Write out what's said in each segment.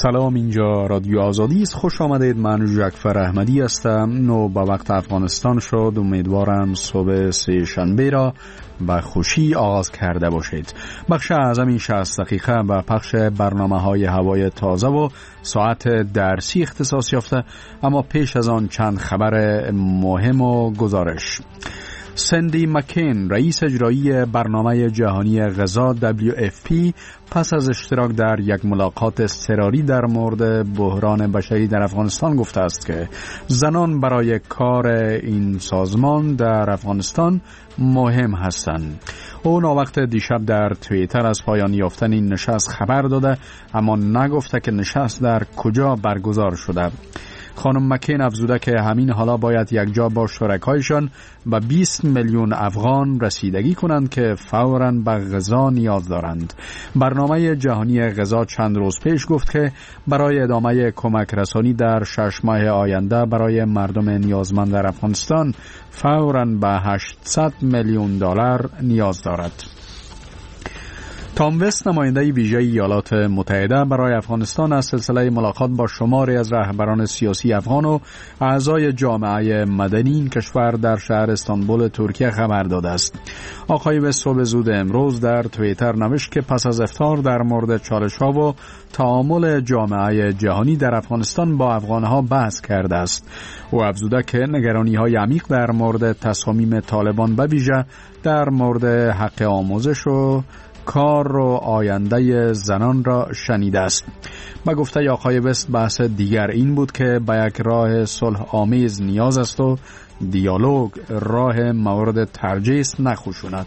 سلام، اینجا رادیو آزادی است. خوش آمدید. من جعفر احمدی هستم. نو به وقت افغانستان شد. امیدوارم صبح سه شنبه را به خوشی آغاز کرده باشید. بخش اعظم این 60 دقیقه به پخش برنامه‌های هوای تازه و ساعت درسی اختصاص یافته، اما پیش از آن چند خبر مهم و گزارش. سندی مکین، رئیس اجرایی برنامه جهانی غذا WFP، پس از اشتراک در یک ملاقات اضطراری در مورد بحران بشری در افغانستان گفته است که زنان برای کار این سازمان در افغانستان مهم هستند. او ناوقت دیشب در توییتر از پایان یافتن این نشست خبر داده، اما نگفته که نشست در کجا برگزار شده. خانم مکین افزوده که همین حالا باید یک جا با شرکایشان به 20 میلیون افغان رسیدگی کنند که فوراً به غذا نیاز دارند. برنامه جهانی غذا چند روز پیش گفت که برای ادامه کمک رسانی در 6 ماه آینده برای مردم نیازمند در افغانستان فوراً به 800 میلیون دلار نیاز دارد. تام وست، نماینده ویژه ایالات متحده برای افغانستان، از سلسله ملاقات با شماری از رهبران سیاسی افغان و اعضای جامعه مدنی این کشور در شهر استانبول ترکیه خبر داده است. آقای وست صبح زود امروز در توییتر نوشت که پس از افطار در مورد چالش‌ها و تعامل جامعه جهانی در افغانستان با افغان‌ها بحث کرده است. او افزوده که نگرانی‌های عمیق در مورد تصامیم طالبان به ویژه در مورد حق آموزش و کار و آینده زنان را شنیده است. با گفته آقای وست، بحث دیگر این بود که به یک راه صلح آمیز نیاز است و دیالوگ راه مورد ترجیح است، نه خشونت.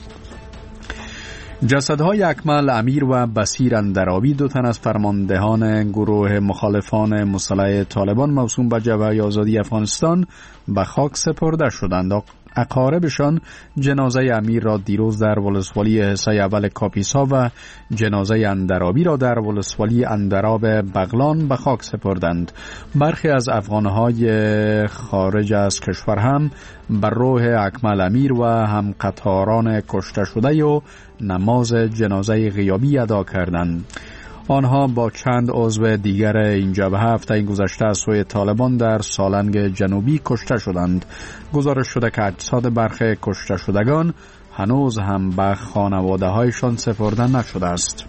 جسدهای اکمل امیر و بصیر اندرابی، دو تن از فرماندهان گروه مخالفان مسلح طالبان موسوم به جبهه آزادی افغانستان، به خاک سپرده شدند. اقاربشان جنازه امیر را دیروز در ولسوالی حصه اول کاپیسا و جنازه اندرابی را در ولسوالی اندراب بغلان به خاک سپردند. برخی از افغانهای خارج از کشور هم بر روح اکمل امیر و هم قطاران کشته شده و نماز جنازه غیابی ادا کردند. آنها با چند عضو دیگر این جبهه هفته گذشته از سوی طالبان در سالنگ جنوبی کشته شدند. گزارش شده که اجساد برخی کشته شدگان هنوز هم به خانواده هایشان سپرده نشده است.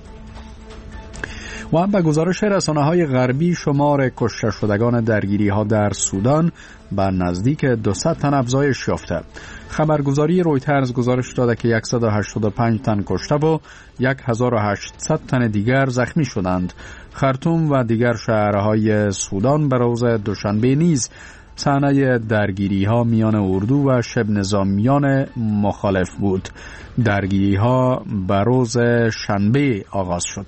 و به گزارش رسانه‌های غربی، شمار کشته شدگان درگیری‌ها در سودان به نزدیک 200 تن افزایش یافته. خبرگزاری رویترز گزارش داده که 185 تن کشته و 1800 تن دیگر زخمی شدند. خرطوم و دیگر شهرهای سودان به روز دوشنبه نیز صحنه درگیری‌ها میان اردو و شبه نظامیان مخالف بود. درگیری‌ها به روز شنبه آغاز شد.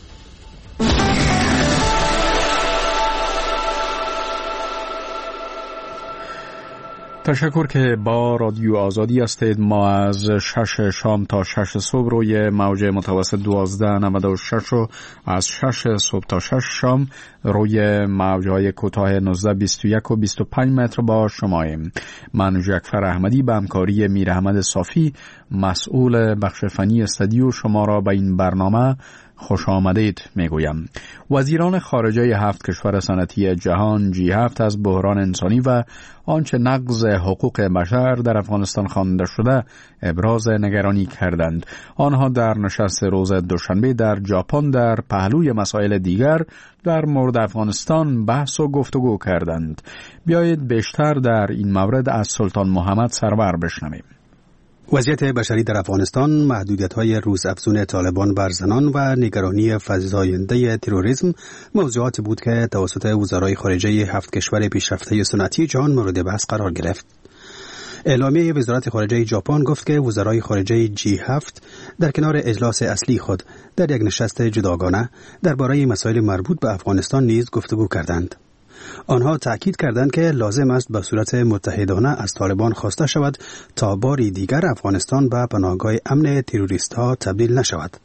تشکر که با رادیو آزادی هستید. ما از 6 شام تا 6 صبح روی موج متوسط 1296 و از 6 صبح تا 6 شام روی موجهای کوتاه 19، 21 و 25 متر با شماییم. من جعفر احمدی به همکاری میر احمد صافی، مسئول بخش فنی استودیو، شما را به این برنامه خوش آمدید میگویم. وزیران خارجه 7 کشور صنعتی جهان G7 از بحران انسانی و آنچه نقض حقوق بشر در افغانستان خوانده شده ابراز نگرانی کردند. آنها در نشست روز دوشنبه در ژاپن در پهلوی مسائل دیگر در مورد افغانستان بحث و گفتگو کردند. بیایید بیشتر در این مورد از سلطان محمد سرور بشنویم. وضعیت بشری در افغانستان، محدودیت‌های روزافزون طالبان بر زنان و نگرانی فزاینده تروریسم موضوعاتی بود که توسط وزرای خارجه 7 کشور پیشرفته صنعتی جهان مورد بحث قرار گرفت. اعلامیه وزارت خارجه ژاپن گفت که وزرای خارجه G7 در کنار اجلاس اصلی خود در یک نشست جداگانه درباره مسائل مربوط به افغانستان نیز گفتگو کردند. آنها تأکید کردند که لازم است به صورت متحدانه از طالبان خواسته شود تا باری دیگر افغانستان به پناهگاه امن تروریست‌ها تبدیل نشود.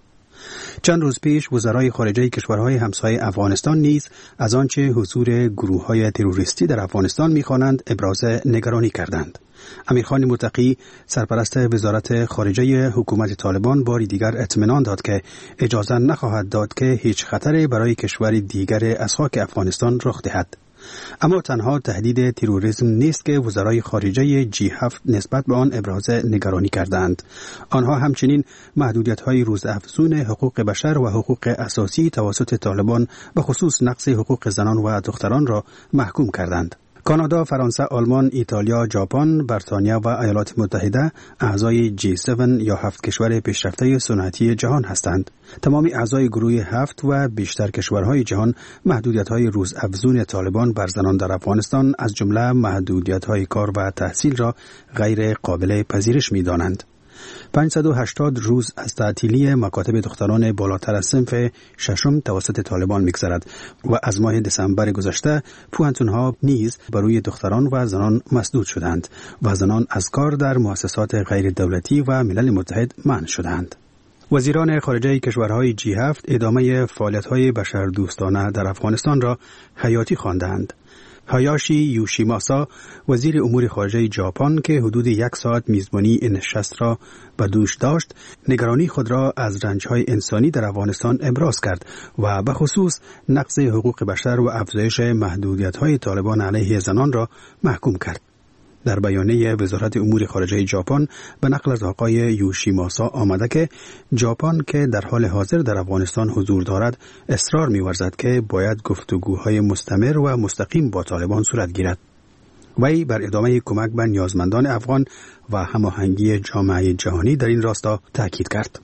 چند روز پیش وزرای خارجه کشورهای همسایه افغانستان نیز از آنچه حضور گروه‌های تروریستی در افغانستان می‌خوانند ابراز نگرانی کردند. امیرخان متقی سرپرست وزارت خارجه حکومت طالبان باری دیگر اطمینان داد که اجازه نخواهد داد که هیچ خطری برای کشور دیگر از خاک افغانستان رخ دهد. اما تنها تهدید تروریسم نیست که وزرای خارجه G7 نسبت به آن ابراز نگرانی کردند. آنها همچنین محدودیت‌های روزافزون حقوق بشر و حقوق اساسی توسط طالبان به خصوص نقض حقوق زنان و دختران را محکوم کردند. کانادا، فرانسه، آلمان، ایتالیا، ژاپن، بریتانیا و ایالات متحده اعضای G7 یا 7 کشور پیشرفته صنعتی جهان هستند. تمام اعضای گروه 7 و بیشتر کشورهای جهان محدودیت‌های روزافزون طالبان بر زنان در افغانستان از جمله محدودیت‌های کار و تحصیل را غیر قابل پذیرش می‌دانند. 580 روز از تعطیلی مکاتب دختران بالاتر از صنف ششم توسط طالبان می‌گذرد و از ماه دسامبر گذشته پوهنتون‌ها نیز برای دختران و زنان مسدود شدند و زنان از کار در مؤسسات غیر دولتی و ملل متحد منع شدند. وزیران خارجه کشورهای G7 ادامه فعالیت‌های بشردوستانه در افغانستان را حیاتی خواندند. هایاشی یوشیماسا وزیر امور خارجه ژاپن که حدود 1 ساعت میزبانی این نشست را به دوش داشت، نگرانی خود را از رنج‌های انسانی در افغانستان ابراز کرد و به خصوص نقض حقوق بشر و افزایش محدودیت‌های طالبان علیه زنان را محکوم کرد. در بیانیه وزارت امور خارجه ژاپن به نقل از آقای یوشیماسا آمده که ژاپن که در حال حاضر در افغانستان حضور دارد اصرار می‌ورزد که باید گفتگوهای مستمر و مستقیم با طالبان صورت گیرد. وی بر ادامه کمک به نیازمندان افغان و هماهنگی جامعه جهانی در این راستا تاکید کرد.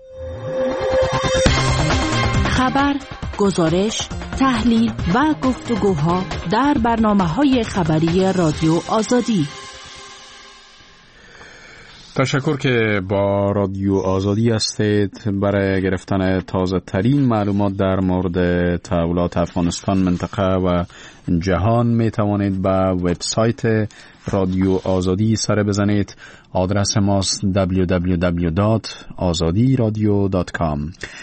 خبر، گزارش، تحلیل و گفتگوها در برنامه‌های خبری رادیو آزادی. تشکر که با رادیو آزادی هستید. برای گرفتن تازه ترین معلومات در مورد تحولات افغانستان، منطقه و جهان می توانید به وبسایت رادیو آزادی سر بزنید. آدرس ماست www.azadiradio.com.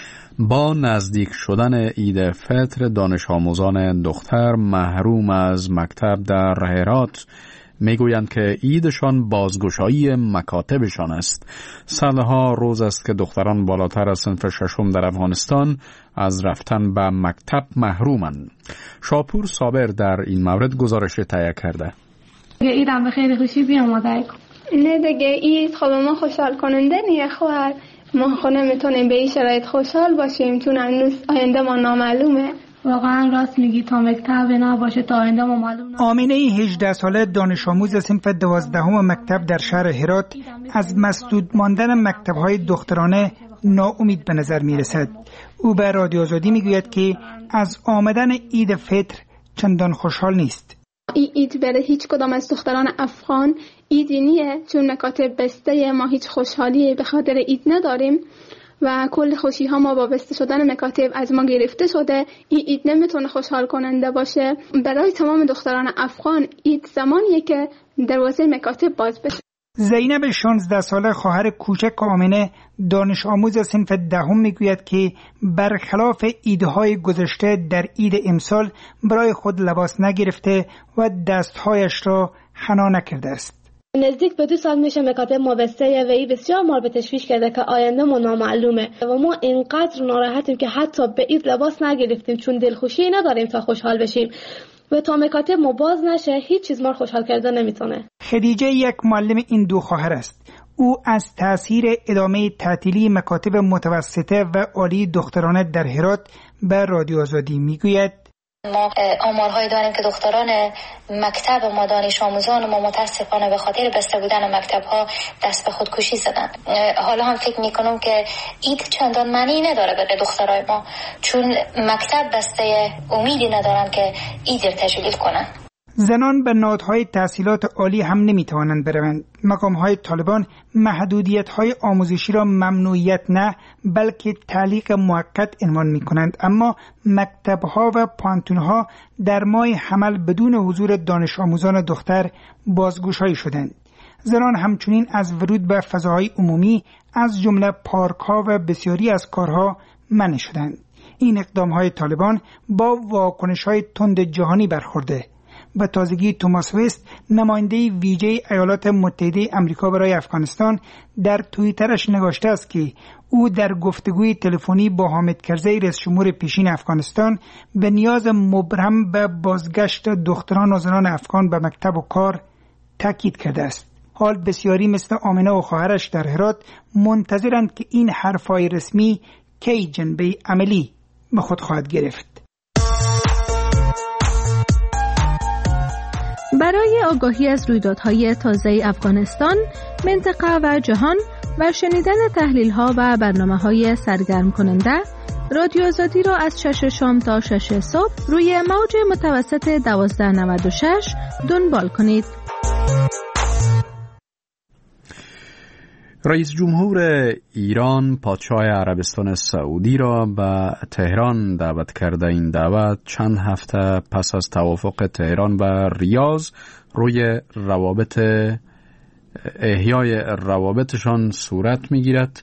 با نزدیک شدن عید فطر، دانش آموزان دختر محروم از مکتب در هرات میگویند که عیدشان بازگشایی مکاتبشان است. سالها روز است که دختران بالاتر از صنف ششم در افغانستان از رفتن به مکتب محرومند. شاپور صابر در این مورد گزارش تهیه کرده. عیدم به خیلی خوشی بیاماده کن. نه دیگه عید خب ما خوشحال کننده نیه خواهر. ما خود نمیتونیم به این شرایط خوشحال باشیم چون هنوز آینده ما نامعلومه. واقعا راست میگی، تا مکتب نباشه تا آینده ما معلوم نباشه. آمینه 18 ساله دانش آموز صنف 12 مکتب در شهر هرات از مسدود ماندن مکتب‌های دخترانه ناامید به نظر میرسد. او به رادیو آزادی میگوید که از آمدن عید فطر چندان خوشحال نیست. عید برای هیچ کدام از دختران افغان عیدی نیه چون مکاتب بسته، ما هیچ خوشحالی به خاطر عید نداریم و کل خوشی ها ما با بسته شدن مکاتب از ما گرفته شده. این عید نمیتونه خوشحال کننده باشه. برای تمام دختران افغان عید زمانیه که دروازه مکاتب باز بشه. زینب 16 ساله خواهر کوچک آمینه دانش آموز صنف 10 میگوید که برخلاف عیدهای گذشته در عید امسال برای خود لباس نگرفته و دستهایش را حنا نکرده است. نزدیک به 2 سال میشه مکاتب ما بسته و این بسیار ما رو به تشویش کرده که آینده ما نامعلومه و ما اینقدر ناراحتیم که حتی به عید لباس نگرفتیم چون دلخوشی نداریم تا خوشحال بشیم و تا مکاتب ما باز نشه هیچ چیز ما رو خوشحال کرده نمیتونه. خدیجه یک معلم این 2 خواهر است. او از تأثیر ادامه تعطیلی مکاتب متوسطه و عالی دخترانه در هرات به رادیو آزادی میگوید: ما آمارهایی داریم که دختران مکتب ما، دانش آموزان ما متاسفانه به خاطر بسته بودن مکتب‌ها دست به خودکشی زدن. حالا هم فکر می‌کنم که عید چندان معنی نداره برای دخترای ما چون مکتب بسته، امیدی ندارن که عید رو تجلیل کنن. زنان به نهادهای تحصیلات عالی هم نمیتوانند بروند. مقامهای طالبان محدودیت‌های آموزشی را ممنوعیت نه بلکه تعلیق موقت عنوان می‌کنند، اما مکتب‌ها و پانتون‌ها در ماه حمل بدون حضور دانش آموزان دختر بازگشایی شدند. زنان همچنین از ورود به فضاهای عمومی از جمله پارک‌ها و بسیاری از کارها منع شدند. این اقدام‌های طالبان با واکنش‌های تند جهانی برخورده. به تازگی توماس وست، نماینده ویژه ایالات متحده آمریکا برای افغانستان، در توییترش نوشته است که او در گفتگوی تلفنی با حامد کرزی رئیس جمهور پیشین افغانستان به نیاز مبرم به بازگشت دختران و زنان افغان به مکتب و کار تاکید کرده است. حال بسیاری مثل آمنه و خواهرش در هرات منتظرند که این حرفای رسمی کی جنبه عملی به خود خواهد گرفت. برای آگاهی از رویدادهای تازه افغانستان، منطقه و جهان و شنیدن تحلیل‌ها و برنامه‌های سرگرم کننده، رادیو آزادی را از 6 شام تا 6 صبح روی موج متوسط 1296 دنبال کنید. رئیس جمهور ایران پادشاه عربستان سعودی را به تهران دعوت کرده. این دعوت چند هفته پس از توافق تهران و ریاض روی روابط احیای روابطشان صورت می‌گیرد.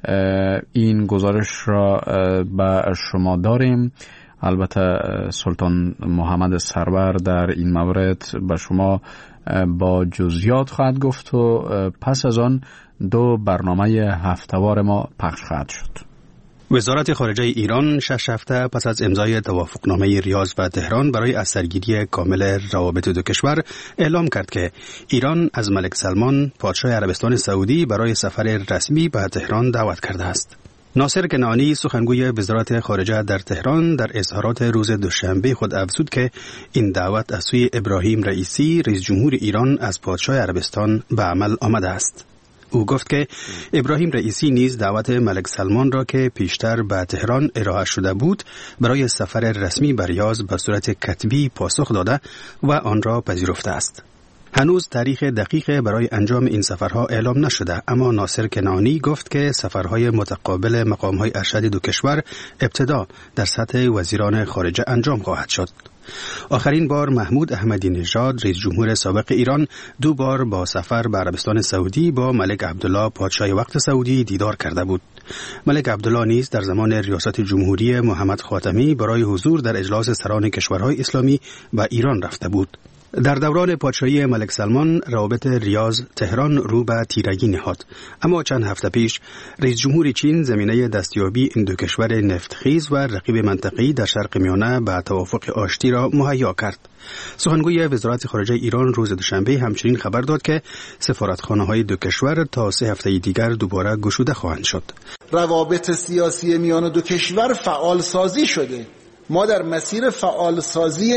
این گزارش را به شما داریم. البته سلطان محمد سرور در این مورد به شما با جزئیات خواهد گفت و پس از آن 2 برنامه هفته‌وار ما پخش خواهد شد. وزارت خارجه ایران 6 هفته پس از امضای توافقنامه ریاض و تهران برای از سرگیری کامل روابط دو کشور اعلام کرد که ایران از ملک سلمان پادشاه عربستان سعودی برای سفر رسمی به تهران دعوت کرده است. ناصر کنعانی سخنگوی وزارت خارجه در تهران در اظهارات روز دوشنبه خود افزود که این دعوت از سوی ابراهیم رئیسی رئیس جمهور ایران از پادشاه عربستان به عمل آمده است. او گفت که ابراهیم رئیسی نیز دعوت ملک سلمان را که پیشتر به تهران ارائه شده بود برای سفر رسمی به ریاض به صورت کتبی پاسخ داده و آن را پذیرفته است. هنوز تاریخ دقیق برای انجام این سفرها اعلام نشده، اما ناصر کنعانی گفت که سفرهای متقابل مقامهای ارشد دو کشور ابتدا در سطح وزیران خارجه انجام خواهد شد. آخرین بار محمود احمدی نژاد رئیس جمهور سابق ایران 2 بار با سفر به عربستان سعودی با ملک عبدالله پادشاه وقت سعودی دیدار کرده بود. ملک عبدالله نیز در زمان ریاست جمهوری محمد خاتمی برای حضور در اجلاس سران کشورهای اسلامی به ایران رفته بود. در دوران پادشاهی ملک سلمان روابط ریاض تهران رو به تیرگی نهاد، اما چند هفته پیش رئیس جمهور چین زمینه دستیابی این 2 کشور نفتخیز و رقیب منطقه‌ای در شرق میانه به توافق آشتی را مهیا کرد. سخنگوی وزارت خارجه ایران روز دوشنبه همچنین خبر داد که سفارتخانه‌های 2 کشور تا 3 هفته دیگر دوباره گشوده خواهند شد. روابط سیاسی میان 2 کشور فعال سازی شده. ما در مسیر فعال سازی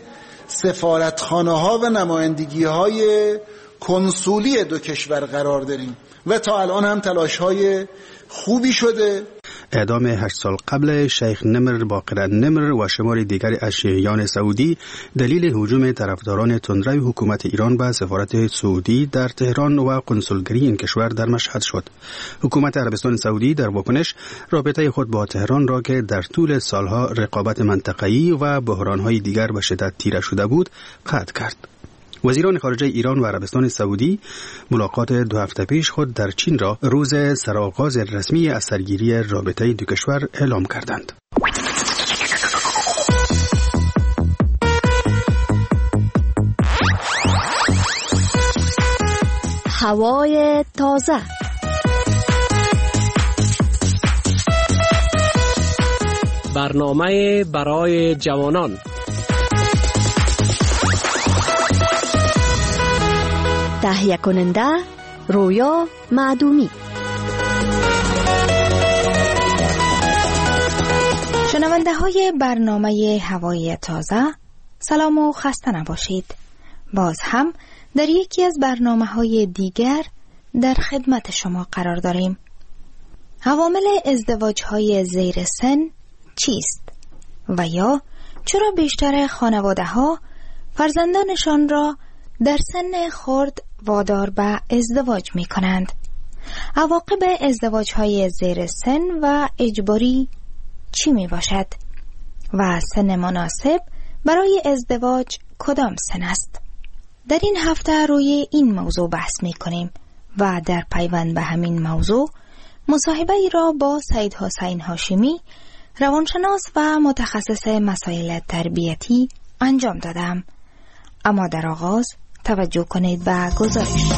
سفارتخانه‌ها و نمایندگی‌های کنسولی 2 کشور قرار داریم و تا الان هم تلاش‌های خوبی شده. اعدام 8 سال قبل شیخ نمر باقر نمر و شمار دیگر از شیعیان سعودی دلیل هجوم طرفداران تندروی حکومت ایران به سفارت سعودی در تهران و قنسولگری این کشور در مشهد شد. حکومت عربستان سعودی در واکنش رابطه خود با تهران را که در طول سالها رقابت منطقه‌ای و بحران‌های دیگر به شدت تیره شده بود قطع کرد. وزیران خارجه ایران و عربستان سعودی ملاقات 2 هفته پیش خود در چین را روز سرآغاز رسمی از سرگیری رابطه 2 کشور اعلام کردند. هوای تازه. برنامه برای جوانان. تهیه کننده رویا معدومی. شنونده های برنامه هوای تازه، سلام و خسته نباشید. باز هم در یکی از برنامه های دیگر در خدمت شما قرار داریم. عوامل ازدواج های زیر سن چیست؟ و یا چرا بیشتر خانواده ها فرزندانشان را در سن خرد وادار به ازدواج می کنند؟ عواقب ازدواج های زیر سن و اجباری چی می باشد؟ و سن مناسب برای ازدواج کدام سن است؟ در این هفته روی این موضوع بحث می کنیم و در پیوند به همین موضوع مصاحبه ای را با سید حسین هاشمی، روانشناس و متخصص مسائل تربیتی انجام دادم. اما در آغاز توجه کنید و گزارش.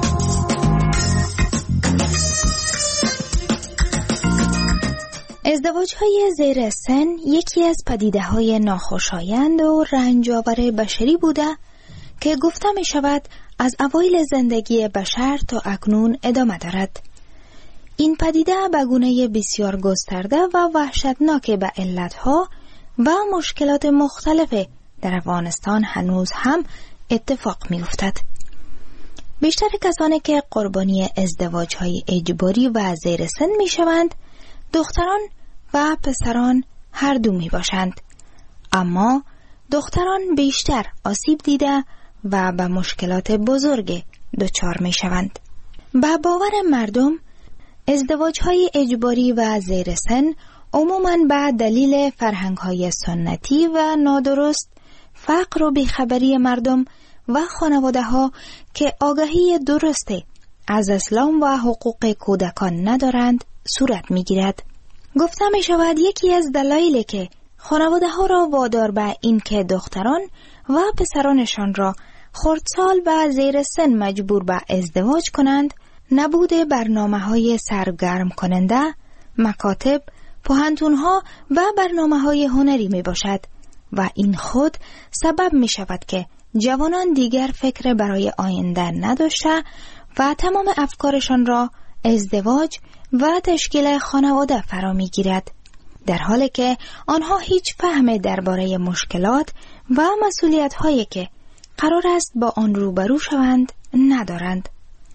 ازدواج‌های زیر سن یکی از پدیده‌های ناخوشایند و رنج‌آور بشری بوده که گفته می شود از اوایل زندگی بشر تا اکنون ادامه دارد. این پدیده به گونه بسیار گسترده و وحشتناک به علتها و مشکلات مختلف در افغانستان هنوز هم اتفاق می افتد. بیشتر کسانی که قربانی ازدواج‌های اجباری و زیر سن می شوند دختران و پسران هر دو می باشند. اما دختران بیشتر آسیب دیده و به مشکلات بزرگ دچار می شوند. به باور مردم ازدواج‌های اجباری و زیر سن عموماً به دلیل فرهنگ‌های سنتی و نادرست، فقر و بیخبری مردم و خانواده‌ها که آگاهی درست از اسلام و حقوق کودکان ندارند صورت می‌گیرد. گفته می‌شود یکی از دلایلی که خانواده‌ها را وادار به این که دختران و پسرانشان را خردسال و زیر سن مجبور به ازدواج کنند، نبود برنامه‌های سرگرم کننده، مکاتب، پوهنتون‌ها و برنامه‌های هنری میباشد و این خود سبب می‌شود که جوانان دیگر فکر برای آینده نداشته و تمام افکارشان را ازدواج و تشکیل خانواده فرا می‌گیرد، در حالی که آنها هیچ فهم درباره مشکلات و مسئولیت‌هایی که قرار است با آن روبرو شوند ندارند.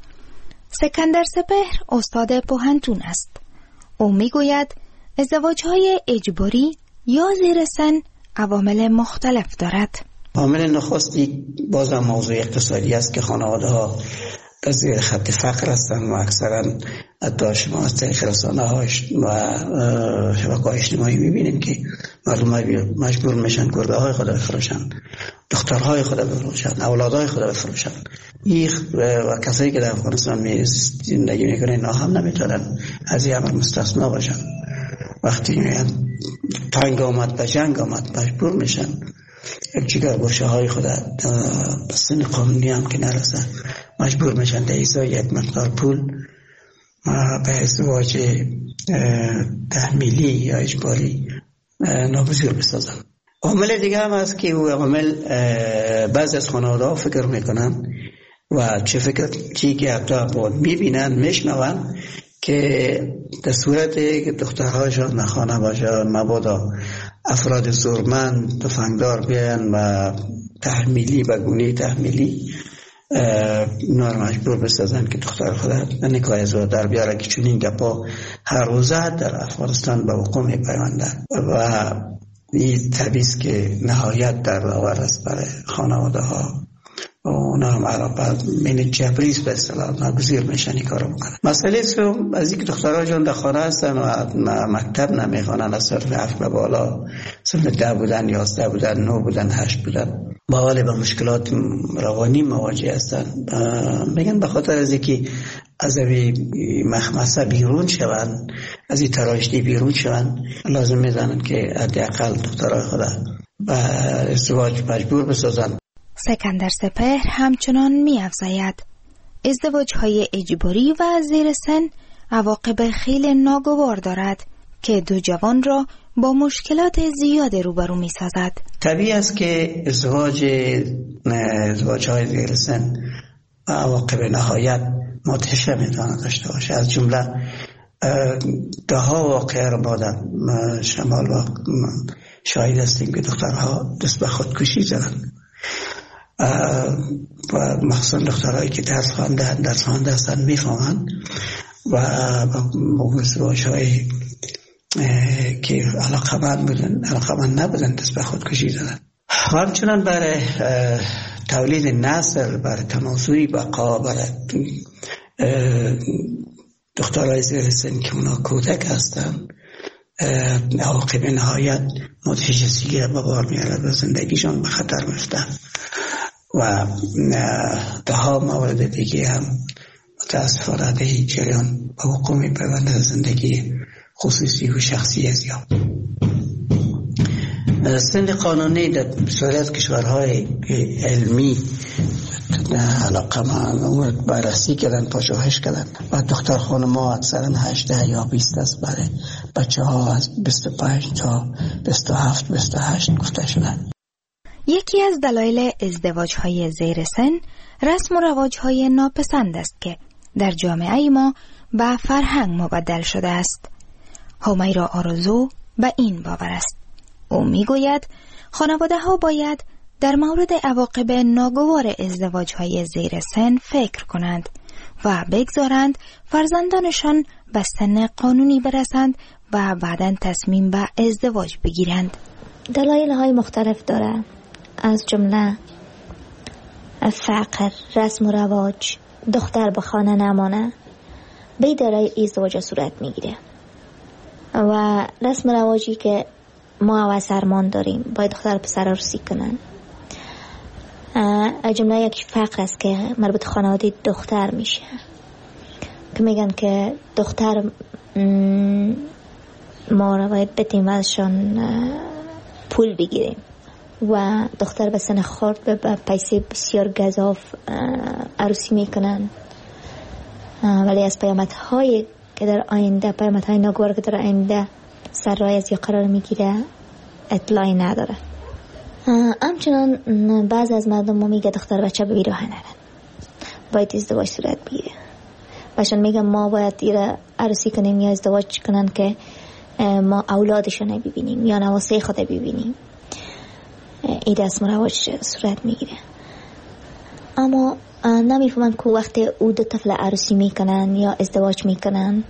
سکندر سپهر استاد پوهنتون است. او میگوید ازدواج‌های اجباری یا زیر سن عوامل مختلف دارد. عامل نخستی بازم موضوع اقتصادی است که خانواده‌ها در زیر خط فقر هستند و اکثرا حتی شما از طریق رسانه‌ها و شبکه‌های اجتماعی می‌بینید که مردم مجبور میشن گربه‌های خود بفروشن، دخترهای خود بفروشن، اولادهای خود بفروشن. و کسایی که در افغانستان زندگی میکنن اینا هم نمیتونن از این امر مستثنا باشن. وقتی تنگ آمد به جنگ آمد مجبور میشن یک جگر گوشه های خود به سن قانونی هم که نرسن مجبور میشن در ازای یک مقدار پول به ازدواج تحمیلی یا اجباری ناگزیر بسازن. عامل دیگه هم هست که او عامل بعضی از خانواده ها فکر میکنن و چی که حتی بود میبینن میشنون که در صورت که دخترهاشون نخانه باشن مبادا افراد زورمند تفنگدار بیان و تحمیلی و گونه تحمیلی اینا رو مجبور بسازن که دختر خود نکاح ازدواج در بیاره که چون این گپا هر روزه در افغانستان به وقوع میپیوندن و این تبعیض که نهایت در آور است برای خانواده ها و اونا هم علاقه من جبریز به اصطلاح ناگزیر میشن این کارو بکنن. مسئله سوم از اینکه دخترها جان در خانه هستن و مکتب نمیخوانن، از صرف 7 به بالا صرف 10 بودن 11 بودن 9 بودن 8 بودن با حال به مشکلات روانی مواجه هستن. میگن به خاطر از اینکه از این مخمسه بیرون شون، از این تراژدی بیرون شون، لازم میدانن که حداقل دخترها خود به ازدواج مجبور بسازن. سکندر سپهر همچنان می‌افزاید ازدواج‌های اجباری و زیر سن عواقب خیلی ناگوار دارد که دو جوان را با مشکلات زیاد روبرو می‌سازد. طبیعی است که ازدواج‌های زیر سن عواقب نهایت مدهش می‌تواند داشته باشه. از جمله ده ها واقعه را ما در شمال و شاهد هستیم که دخترها دست به خودکشی زدند و مخصوصا دخترهایی که درس خوانده هستند میفهمند و ازدواج‌های که علاقمند نبودن دست به خودکشی زدن. همچنان برای تولید نسل، برای تناسلی بقا، برای دخترهای زیر سن که اونا کودک هستن عواقب نهایت مدهش سیگه به بار میاره و زندگیشان به خطر میفتن. و ده ها مورد دیگه هم متاسفانه در این جریان به حقوق می‌پیوندد زندگی خصوصی و شخصی از یا سن قانونی در بسیاری از کشورهای علمی علاقه ما بررسی کردن، پژوهش کردن و دختر خانم‌ها اکثرا 18 یا 20 است، برای بچه‌ها از 25 تا 27 28 گفته شدن. یکی از دلایل ازدواج‌های زیر سن رسم و رواج‌های ناپسند است که در جامعه ما به فرهنگ مبدل شده است. همیرا آرزو به این باور است. او میگوید خانواده‌ها باید در مورد عواقب ناگوار ازدواج‌های زیر سن فکر کنند و بگذارند فرزندانشان به سن قانونی برسند و بعداً تصمیم به ازدواج بگیرند. دلایل‌های مختلف داره، از جمله فقر، رسم و رواج، دختر به خانه نمانه، به دلایل ازدواج صورت میگیره و رسم و رواجی که ما و سرمان داریم باید دختر پسر عروسی کنن. جمله یک فقر است که مربوط خانواده دختر میشه که میگن که دختر ما رو باید بدیم ازشان پول بگیریم و دختر به سن خورد به پیسه بسیار گزاف عروسی میکنن، ولی از پیامدهای که در آینده، پیامدهای ناگوار که در آینده سر راه از قرار میگیره اطلاعی نداره. همچنان بعض از مردم ما میگه دختر بچه به بیراه نرن، باید ازدواج صورت بگیره. باشن میگن ما باید ایره عروسی کنیم یا ازدواج کنن که ما اولادشون ببینیم یا نواسه خود ببینیم. این رسم و رواج صورت میگیره، اما نمیفهمن که وقتی او دو طفل عروسی میکنن یا ازدواج میکنن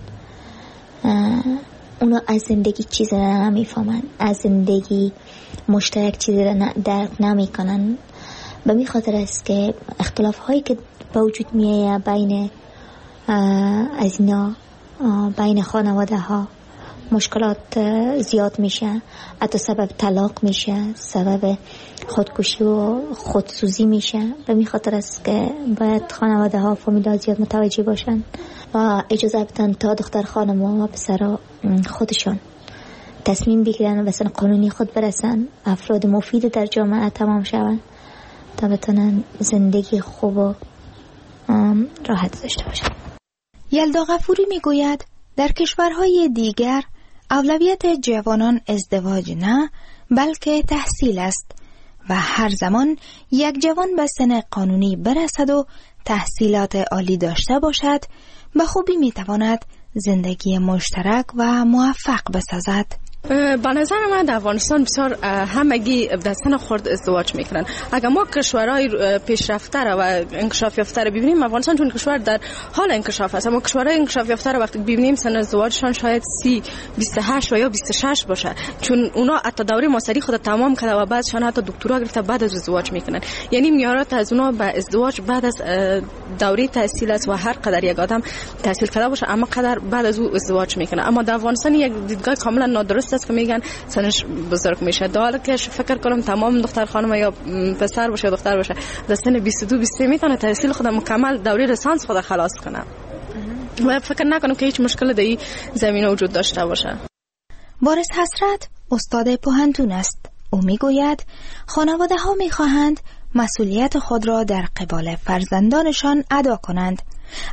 اونا از زندگی چیزی نمیفهمن، از زندگی مشترک چیزی درک نمیکنن. به می خاطر است که اختلاف هایی که به وجود میایه بین از اینا، بین خانواده ها مشکلات زیاد میشه، حتی سبب طلاق میشه، سبب خودکشی و خودسوزی میشه. به می خاطر است که باید خانواده ها فامیل‌ها زیاد متوجه باشن و اجازه بدن تا دختر خانم و پسرها خودشان تصمیم بگیرن و به سن قانونی خود برسن، افراد مفید در جامعه تمام شون تا بتونن زندگی خوب و راحت داشته باشن. یلدا غفوری میگوید در کشورهای دیگر اولویت جوانان ازدواج نه بلکه تحصیل است و هر زمان یک جوان به سن قانونی برسد و تحصیلات عالی داشته باشد به خوبی میتواند زندگی مشترک و موفق بسازد. به نظر من در افغانستان بسیار همگی در سن خرد ازدواج میکنن. اگر ما کشورهای پیشرفته و انکشاف یافته رو ببینیم، افغانستان چون کشور در حال انکشاف است، اما کشورهای انکشاف یافته رو وقتی ببینیم سن ازدواجشان شاید 30 28 و یا 26 باشه، چون اونا حتی دوره ماستری خود تمام کرده و بعدشان حتی دکترا گرفته بعد از ازدواج میکنن. یعنی میارات از اونا به ازدواج بعد از دوره تحصیل است و هر قدر یک آدم تحصیل کرده باشه اما قدر بعد از او ازدواج میکنه. اما در افغانستان یک دیدگاه کاملا نادرست است که میگن سنش بزرگ میشه. در حالی که فکر کنم تمام دختر خانم یا پسر باشه یا دختر باشه در سن 22 23 میتونه تحصیل خود مکمل دوره لیسانس خود خلاص کنه و فکر نکنم که هیچ مشکل در این زمینه وجود داشته باشه. وارث حسرت استاد پوهنتون است. او میگوید خانواده ها میخواهند مسئولیت خود را در قبال فرزندانشان ادا کنند،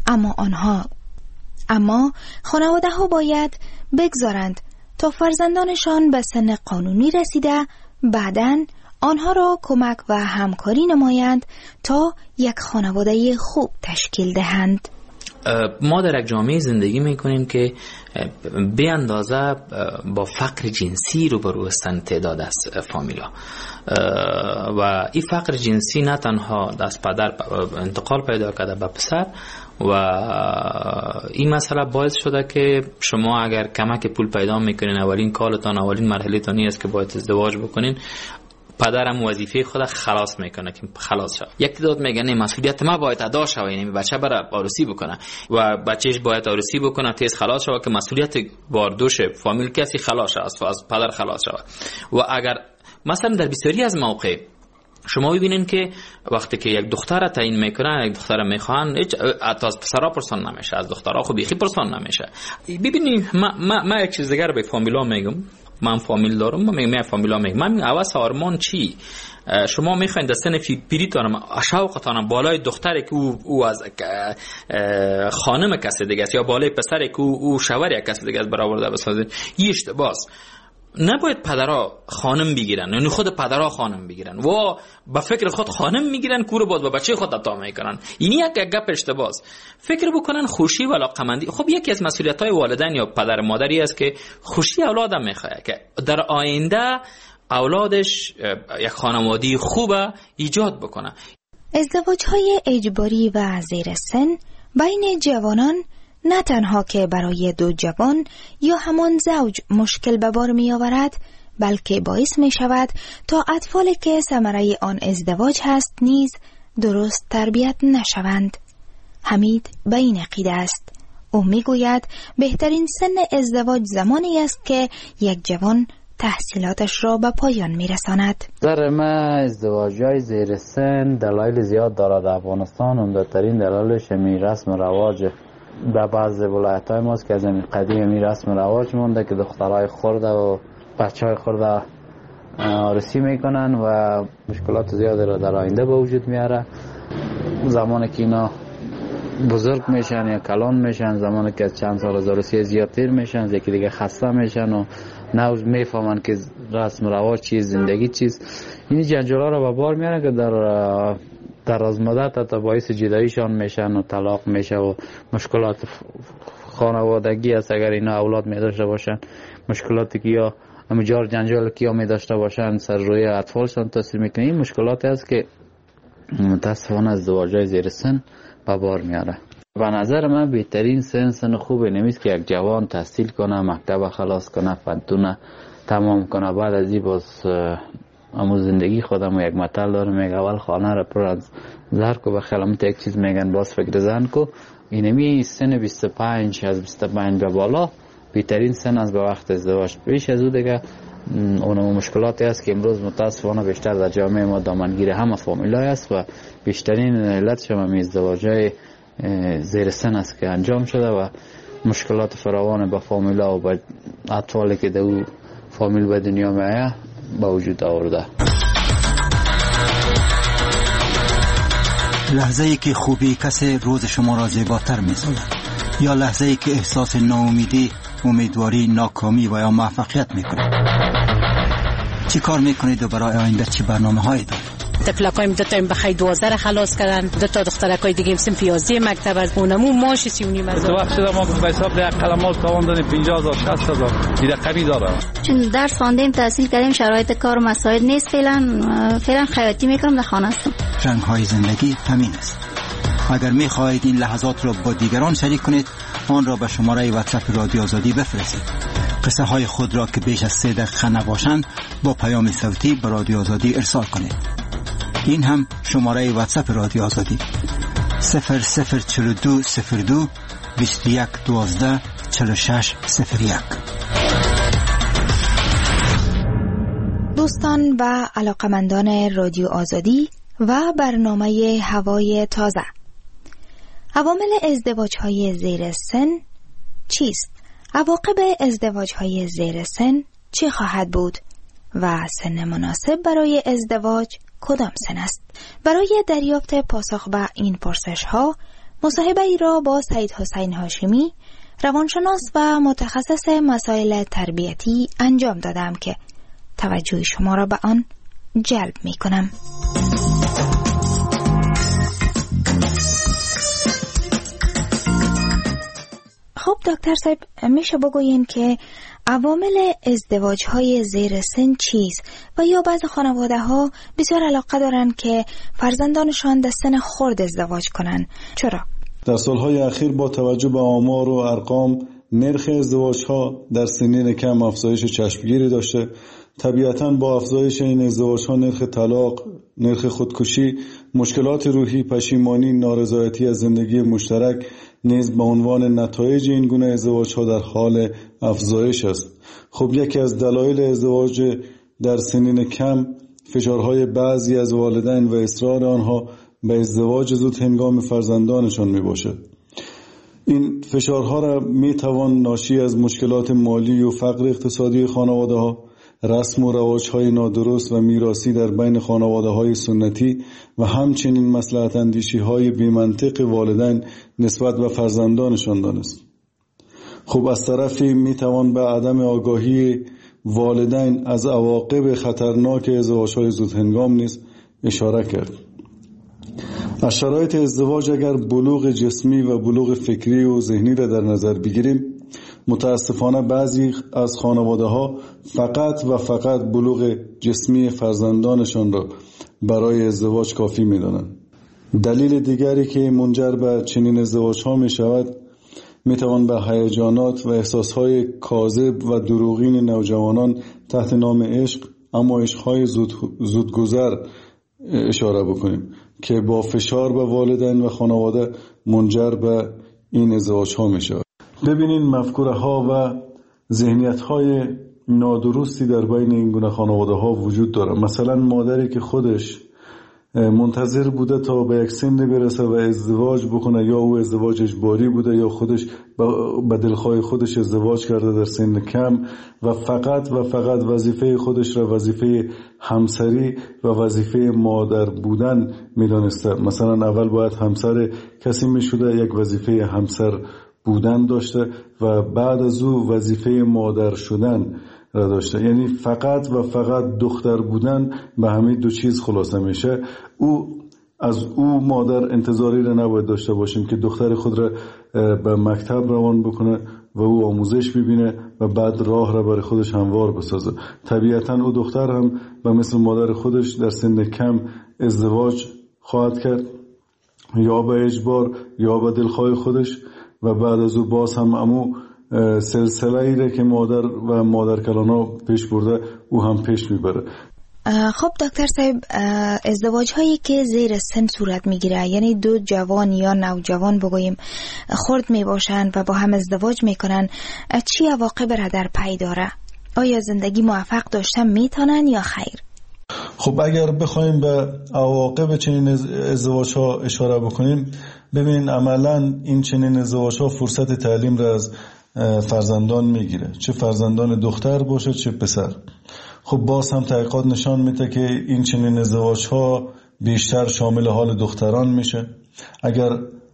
اما خانواده ها باید بگذارند تا فرزندانشان به سن قانونی رسیده بعداً آنها را کمک و همکاری نمایند تا یک خانواده خوب تشکیل دهند. ما در یک جامعه زندگی میکنیم که به اندازه با فقر جنسی روبرو هستند تعداد از فامیلا و این فقر جنسی نه تنها از پدر انتقال پیدا کرده به پسر و این مسئله باعث شده که شما اگر کمک پول پیدا میکنین اولین کارتان اولین مرحله تانی است که باید ازدواج بکنین، پدرم وظیفه خود خلاص میکنه که خلاص شد. یک تعداد میگن مسئولیت ما باید ادا شه، یعنی بچه برای عروسی بکنه و بچهش باید عروسی بکنه تیز خلاص شه که مسئولیت باردوش فامیل کسی خلاص شه، از پدر خلاص شه. و اگر مثلا در بسیاری از موقع شما ببینین که وقتی که یک دختر تعیین میکنن، یک دختر میخوان، هیچ از پسرا پرسان نمیشه، از دخترها خب بیخی پرسان نمیشه. ببینید ما یک چیز دیگر به فامیلا میگم، من فامیل دارم، من فامیلا میگم، من عوض آرمان چی؟ شما میخواین در سن پیریتان شوقتان بالای دختری که او از خانم کسی دیگه است یا بالای پسری که او شوهر کسی دیگه است برآورده بسازید. این اشتباهه. نباید پدرها خانم بگیرن، یعنی خود پدرها خانم بگیرن و با فکر خود خانم میگیرن کور باز با بچه خود عطا میکنن. این یک گپ اشتباهه. فکر بکنن خوشی و علاقمندی. خب یکی از مسئولیت‌های والدین یا پدر مادری است که خوشی اولادم میخواد که در آینده اولادش یک خانواده خوبه ایجاد بکنه. ازدواج‌های اجباری و زیر سن بین جوانان نه تنها که برای دو جوان یا همان زوج مشکل به بار می آورد، بلکه باعث می شود تا اطفالی که ثمره آن ازدواج هست نیز درست تربیت نشوند. حمید به این عقیده است. او می گوید بهترین سن ازدواج زمانی است که یک جوان تحصیلاتش را به پایان می رساند. در من ازدواج‌های زیر سن دلایل زیاد دارد. افغانستان عمده‌ترین دلایلش می رسم رواج در بعض ولایت‌های ماست که از این قدیم می رسم رواج مونده که دخترای خرده و بچهای خرده عروسی میکنن و مشکلات زیادی را در آینده به وجود میاره. زمانی که اینا بزرگ میشن یا کلان میشن، زمانی که از چند سال از عروسی زیادتر میشن، یکی دیگه خسته میشن و نوز میفهمن که رسم رواج چیز، زندگی چیز. این جنجالا را به بار میاره که در از مدت تا باعث جداییشان میشن و طلاق میشه و مشکلات خانوادگی است. اگر اینا اولاد میداشته باشن، مشکلاتی که یا مجار جنجال که یا میداشته باشن سر روی اطفالشان تاثیر میکنه. این مشکلاتی است که متاسفانه ازدواج‌های زیر سن به بار میاره. به نظر من بهترین سن خوبه نمیست که یک جوان تحصیل کنه، مکتب خلاص کنه، فدونه تمام کنه، بعد از این باز امو زندگی خودم یک مطل داره میگه اول خانه را پر از زر کو به خیالمت یک چیز میگن باز فکر زن کو. اینمی سن 25 از 25 به بالا بهترین سن از به وقت ازدواج. پیش از او دیگه اون مشکلاتی است که امروز متاسفانه بیشتر در جامعه ما دامنگیر همه فامیلای است و بیشترین علتش هم ازدواج‌های زیر سن است که انجام شده و مشکلات فراوان با فامیلا و با اطفالی که در او فامیل به دنیا میآید با وجود آورده. لحظه‌ای که خوبی کسی روز شما را زیباتر می‌سازد یا لحظه‌ای که احساس ناامیدی، امیدواری، ناکامی و یا موفقیت می‌کنید. چی کار می‌کنید و برای آینده چی برنامه‌هایی دارید؟ تفلکایم دو تا بخای 12 خلاص کردن، دو تا دخترکای دیگه هم سن 11 مکتب از اونمو ماش 39 از وقت ما به حساب ده کلمات توان دادیم 50000 60000 دیگه قوی داره. چون درس خواندیم، تحصیل کردیم، شرایط کار و مسائل نیست، فعلا خیاطی میکنم، در خانه هستم. رنگ‌های زندگی همین است. اگر می‌خواهید این لحظات را با دیگران شریک کنید، آن را به شماره واتساپ رادیو آزادی بفرستید. قصه های خود را که بیش از 3 دقیقه نباشند با پیام صوتی به رادیو آزادی ارسال کنید. این هم شماره واتساپ رادیو آزادی 004202 2112 4601. دوستان و علاقمندان رادیو آزادی و برنامه هوای تازه، عوامل ازدواج‌های زیر سن چیست؟ عواقب ازدواج‌های زیر سن چه خواهد بود؟ و سن مناسب برای ازدواج کدام سن است؟ برای دریافت پاسخ به این پرسش‌ها مصاحبه ای را با سید حسین هاشمی، روانشناس و متخصص مسائل تربیتی انجام دادم که توجه شما را به آن جلب می کنم. خب دکتر صاحب، میشه بگویین که عوامل ازدواج‌های زیر سن چیست و یا بعض خانواده‌ها بسیار علاقه دارن که فرزندانشان در سن خرد ازدواج کنن؟ چرا؟ در سالهای اخیر با توجه به آمار و ارقام نرخ ازدواج‌ها در سنین کم افزایش چشمگیری داشته. طبیعتاً با افزایش این ازدواج‌ها نرخ طلاق، نرخ خودکشی، مشکلات روحی، پشیمانی، نارضایتی از زندگی مشترک نیز به عنوان نتایج این گونه ازدواج‌ها در حال افزایش است. خب یکی از دلایل ازدواج در سنین کم فشارهای بعضی از والدین و اصرار آنها به ازدواج زود هنگام فرزندانشان می باشد. این فشارها را می توان ناشی از مشکلات مالی و فقر اقتصادی خانواده ها، رسم و رواج‌های نادرست و میراثی در بین خانواده‌های سنتی و همچنین مصلحت اندیشی‌های بی‌منطق والدین نسبت به فرزندانشان دانست. خب از طرفی میتوان به عدم آگاهی والدین از عواقب خطرناک ازدواج‌های زودهنگام نیز اشاره کرد. از شرایط ازدواج اگر بلوغ جسمی و بلوغ فکری و ذهنی را در نظر بگیریم، متاسفانه بعضی از خانواده‌ها فقط بلوغ جسمی فرزندانشان را برای ازدواج کافی می‌دانند. دلیل دیگری که منجر به چنین ازدواج‌ها می‌شود، می‌توان به هیجانات و احساس‌های کاذب و دروغین نوجوانان تحت نام عشق، اما عشق‌های زودگذر اشاره بکنیم که با فشار به والدین و خانواده منجر به این ازدواج‌ها می‌شود. ببینین مفکوره ها و ذهنیت های نادرستی در بین این گونه خانواده ها وجود داره. مثلا مادری که خودش منتظر بوده تا به یک سن برسه و ازدواج بکنه، یا او ازدواج اجباری بوده یا خودش به دلخواه خودش ازدواج کرده در سن کم و فقط وظیفه خودش را وظیفه همسری و وظیفه مادر بودن میدانسته. مثلا اول باید همسر کسی میشده، یک وظیفه همسر بودن داشته و بعد از او وظیفه مادر شدن را داشته. یعنی فقط دختر بودن به همین دو چیز خلاصه میشه. از او مادر انتظاری را نباید داشته باشیم که دختر خود را به مکتب روان بکنه و او آموزش ببینه و بعد راه را برای خودش هموار بسازه. طبیعتا او دختر هم به مثل مادر خودش در سن کم ازدواج خواهد کرد، یا به اجبار یا به دلخواه خودش، و بعد از او باز هم امو سلسله ای را که مادر و مادرکلانا پیش برده او هم پیش میبره. خب دکتر صاحب، ازدواج هایی که زیر سن صورت میگیره، یعنی دو جوان یا نوجوان بگوییم خرد میباشن و با هم ازدواج میکنن، چی عواقب را در پی داره؟ آیا زندگی موفق داشتن میتونن یا خیر؟ خب اگر بخوایم به عواقب چنین ازدواج ها اشاره بکنیم، ببینین عملا این چنین ازدواج ها فرصت تعلیم را از فرزندان میگیره، چه فرزندان دختر باشه چه پسر. خب باز هم تحقیقات نشان میده که این چنین ازدواج ها بیشتر شامل حال دختران میشه. اگر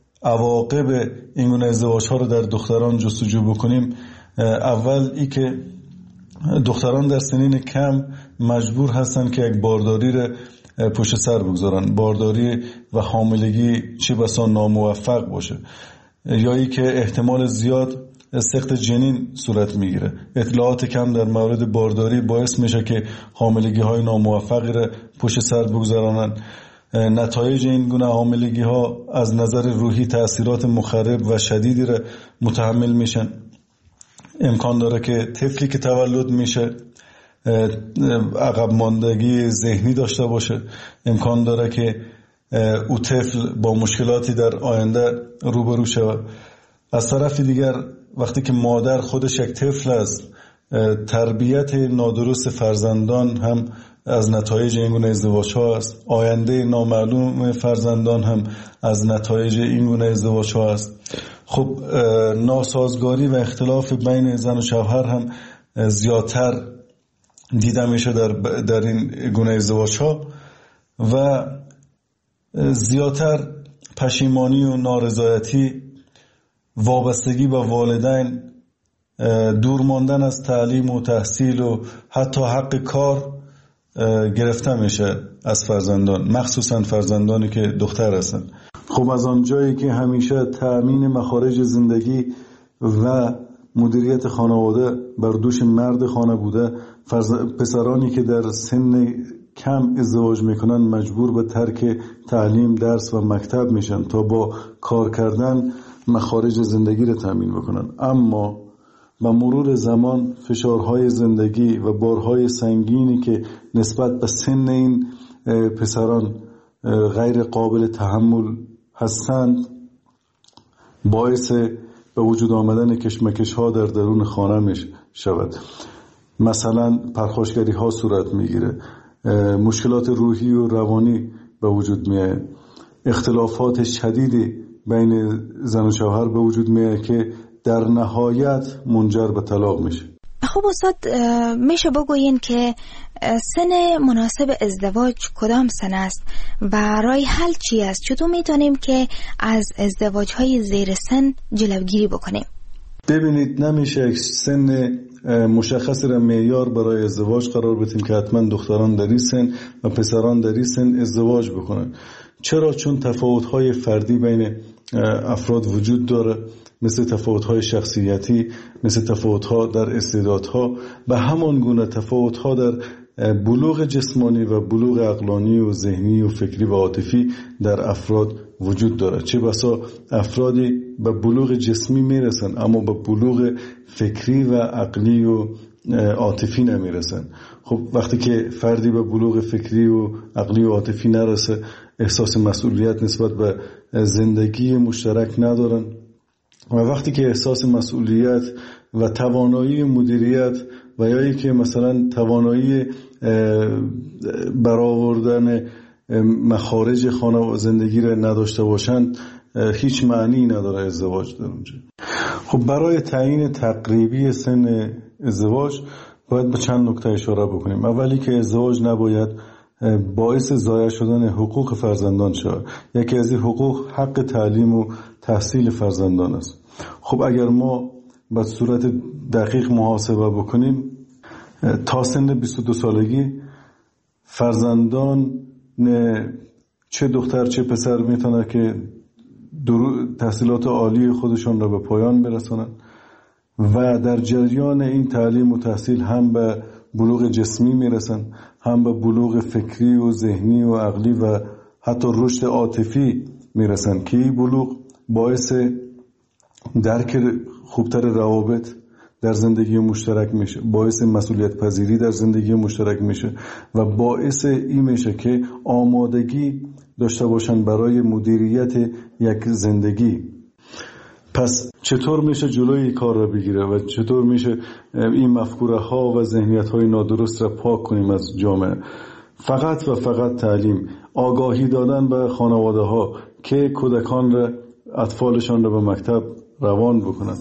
عواقب این گونه ازدواج ها رو در دختران جستجو بکنیم، اول ای که دختران در سنین کم مجبور هستن که یک بارداری را پشت سر بگذارن. بارداری و حاملگی چه بسا ناموفق باشه، یا ای که احتمال زیاد سقط جنین صورت میگیره. اطلاعات کم در مورد بارداری باعث میشه که حاملگی های ناموفقی را پشت سر بگذارن. نتایج این گونه حاملگی ها از نظر روحی تأثیرات مخرب و شدیدی را متحمل میشن. امکان داره که طفلی که تولد میشه عقب ماندگی ذهنی داشته باشه. امکان داره که او طفل با مشکلاتی در آینده روبرو شود. از طرف دیگر وقتی که مادر خودش یک طفل است، تربیت نادرست فرزندان هم از نتایج این گونه ازدواج ها است. آینده نامعلوم فرزندان هم از نتایج این گونه ازدواج ها است. خب ناسازگاری و اختلاف بین زن و شوهر هم زیادتر دیده میشه در این گونه ازدواج ها و زیادتر پشیمانی و نارضایتی، وابستگی به والدین، دور ماندن از تعلیم و تحصیل و حتی حق کار گرفته میشه از فرزندان، مخصوصا فرزندانی که دختر هستن. خب از آنجایی که همیشه تأمین مخارج زندگی و مدیریت خانواده بر دوش مرد خانه بوده، پسرانی که در سن کم ازدواج میکنن مجبور به ترک تعلیم، درس و مکتب میشن تا با کار کردن مخارج زندگی را تأمین بکنن. اما با مرور زمان فشارهای زندگی و بارهای سنگینی که نسبت به سن این پسران غیر قابل تحمل هستند باعث به وجود آمدن کشمکش ها در درون خانه می شود. مثلا پرخاشگری ها صورت می گیره، مشکلات روحی و روانی به وجود میاد، اختلافات شدیدی بین زن و شوهر به وجود میاد که در نهایت منجر به طلاق میشه. خب استاد، میشه بگوین که سن مناسب ازدواج کدام سن است و راه حل چی است؟ چطور میتونیم که از ازدواج‌های زیر سن جلوگیری بکنیم؟ ببینید، نمیشه سن مشخص را معیار برای ازدواج قرار بدیم که حتما دختران در این سن و پسران در این سن ازدواج بکنن. چرا؟ چون تفاوت‌های فردی بین افراد وجود داره، مثل تفاوت‌های شخصیتی، مثل تفاوت‌ها در استعدادها و همان گونه تفاوت‌ها در بلوغ جسمانی و بلوغ عقلانی و ذهنی و فکری و عاطفی در افراد وجود داره. چه بسا افرادی به بلوغ جسمی میرسن اما به بلوغ فکری و عقلی و عاطفی نمیرسن. خب وقتی که فردی به بلوغ فکری و عقلی و عاطفی نرسه، احساس مسئولیت نسبت به زندگی مشترک ندارن و وقتی که احساس مسئولیت و توانایی مدیریت و یا ای که مثلا توانایی برآوردن مخارج خانه و زندگی را نداشته باشند، هیچ معنی نداره ازدواج در اونجا. خب برای تعیین تقریبی سن ازدواج باید به چند نکته اشاره بکنیم. اولی که ازدواج نباید باعث ضایع شدن حقوق فرزندان شود. یکی از این حقوق حق تعلیم و تحصیل فرزندان است. خب اگر ما به صورت دقیق محاسبه بکنیم، تا سن 22 سالگی فرزندان چه دختر چه پسر میتونه که تحصیلات عالی خودشون را به پایان برسونن و در جریان این تعلیم و تحصیل هم به بلوغ جسمی میرسن، هم به بلوغ فکری و ذهنی و عقلی و حتی رشد عاطفی میرسن که این بلوغ باعث درک خوبتر روابط در زندگی مشترک میشه، باعث مسئولیت پذیری در زندگی مشترک میشه و باعث این میشه که آمادگی داشته باشن برای مدیریت یک زندگی. پس چطور میشه جلوی کار را بگیره و چطور میشه این مفکوره ها و ذهنیت های نادرست را پاک کنیم از جامعه؟ فقط و فقط تعلیم، آگاهی دادن به خانواده ها که کودکان را، اطفالشان را به مکتب روان بکنن.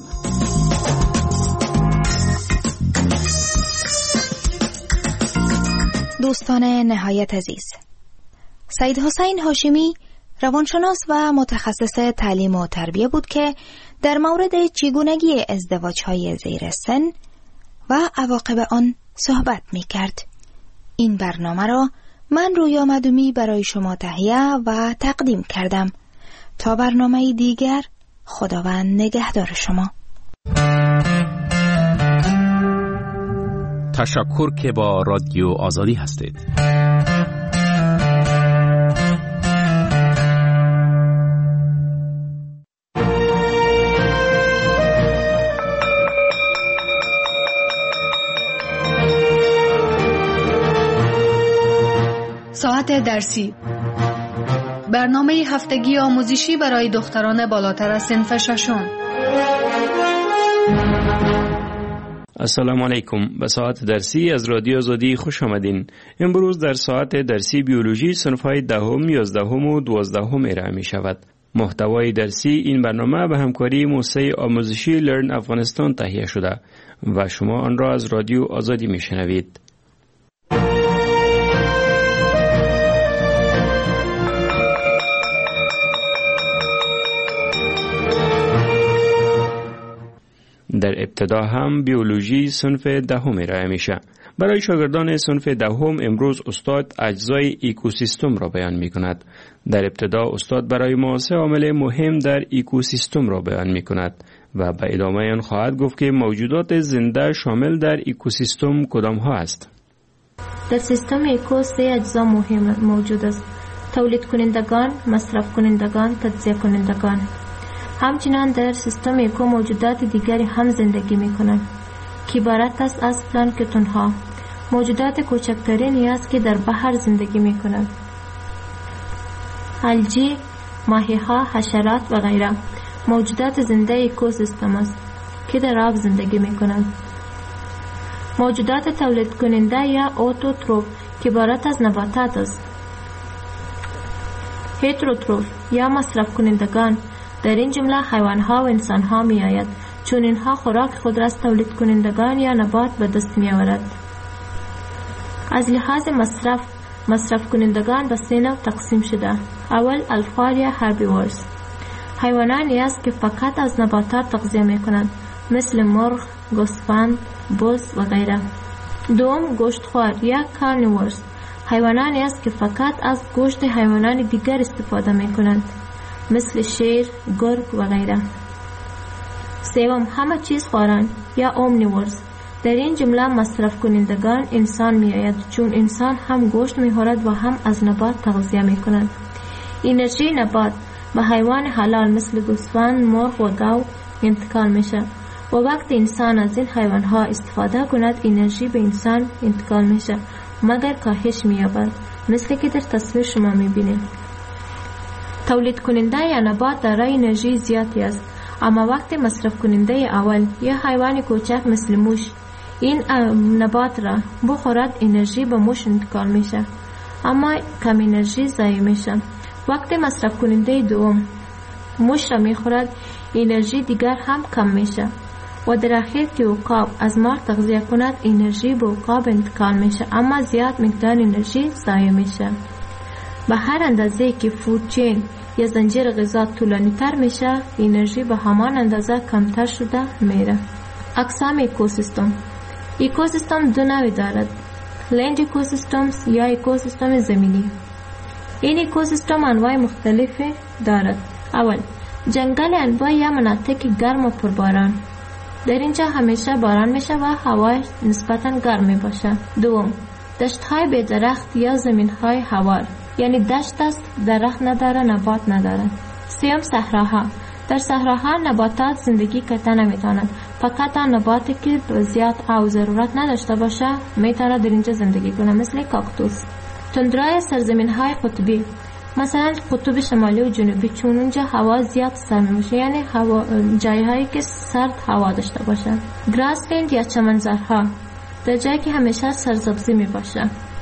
دوستان نهایت عزیز، سید حسین هاشمی روانشناس و متخصص تعلیم و تربیه بود که در مورد چگونگی ازدواج‌های زیر سن و عواقب آن صحبت می‌کرد. این برنامه را من رویا مدومی برای شما تهیه و تقدیم کردم. تا برنامه دیگر، خداوند نگهدار شما. تشکر که با رادیو آزادی هستید. ساعت درسی، برنامه هفتگی آموزشی برای دختران بالاتر از صنف ششم. السلام علیکم. به ساعت درسی از رادیو آزادی خوش آمدین. امروز در ساعت درسی بیولوژی صنف‌های دهم، 11 و 12 ارائه می شود. محتوای درسی این برنامه به همکاری موسسه آموزشی لرن افغانستان تهیه شده و شما آن را از رادیو آزادی می شنوید. در ابتدا هم بیولوژی صنف دهم ارائه میشه. برای شاگردان صنف دهم امروز استاد اجزای اکوسیستم را بیان می کند. در ابتدا استاد برای ما 3 عامل مهم در اکوسیستم را بیان می کند و به ادامه آن خواهد گفت که موجودات زنده شامل در اکوسیستم کدام ها است. در سیستم اکو 3 اجزا مهم موجود است: تولید کنندگان، مصرف کنندگان، تجزیه کنندگان. همچنین در سیستم اکو موجودات دیگری هم زندگی می کنند که عبارت است از پلانکتون ها، موجودات کوچکترینی است که در بحر زندگی می کنند. الژی، ماهی ها، حشرات و غیره موجودات زنده اکوسیستم است که در آب زندگی می کنند. موجودات تولید کننده یا اوتوتروف که عبارت از نباتات است. هتروتروف یا مصرف کنندگان در این جمله حیوانها و انسانها می آید، چون اینها خوراک خود را از تولید کنندگان یا نبات به دست می آورد. از لحاظ مصرف کنندگان به 3 نوع تقسیم شده. اول الفار یا هربیورز، حیوانانی است که فقط از نباتات تغذیه می کنند، مثل مرغ، گوسفند، بز و غیره. دوم گوشتخوار یا کارنیورز، حیوانانی است که فقط از گوشت حیوانان دیگر استفاده می کنند، مثل شیر، گرگ و غیره. سوم همه چیز خواران یا اومنیورز، در این جمله مصرف کنندگان انسان می آید، چون انسان هم گوشت می خورد و هم از نبات تغذیه می کند. انرژی نبات به حیوان حلال مثل گوسفند، مرغ و گاو انتقال می شود و وقت انسان از این حیوان ها استفاده کند انرژی به انسان انتقال می شود مگر کاهش می یابد، مثل که در تصویر شما می بینید. تولید کننده یا نبات دارای انرژی زیادی است، اما وقتی مصرف کننده اول یا حیوان کوچک مثل موش این نبات را بخورد انرژی به موش انتقال می شود، اما کم انرژی ضایع می شود. وقتی مصرف کننده دوم موش را می خورد انرژی دیگر هم کم می شود و در اخیر که عقاب از مار تغذیه کند انرژی به عقاب انتقال می شود، اما زیاد مقدار انرژی ضایع می شود. به هر اندازه که فود چین یا زنجیر غذا طولانی تر می شود انرژی به همان اندازه کمتر شده می رود. اقسام اکوسیستم. اکوسیستم دو نوع دارد، لند اکوسیستمز یا اکوسیستم زمینی. این اکوسیستم انواع مختلفی دارد. اول جنگل انواع یا مناطق گرم و پرباران، در اینجا همیشه باران میشه و هوا نسبتاً گرم می باشه. دوم دشت های بی درخت یا زمین های هوار، یعنی دشت است درخت نداره نبات نداره. سوم صحراها، در صحراها نباتات زندگی کردن نمیتونند، فقط آن نباتی که زیاد آب ضرورت نداشته باشه میتونه در اینجا زندگی کنه، مثل کاکتوس. تندرای سرزمین های قطبی، مثلا قطب شمالی و جنوبی، چون اونجا هوا زیاد سرد میشه، یعنی جایهایی که سرد هوا داشته باشه. گراسلند یا چمنزارها، در جایی که همیشه سرسبزی می باشه.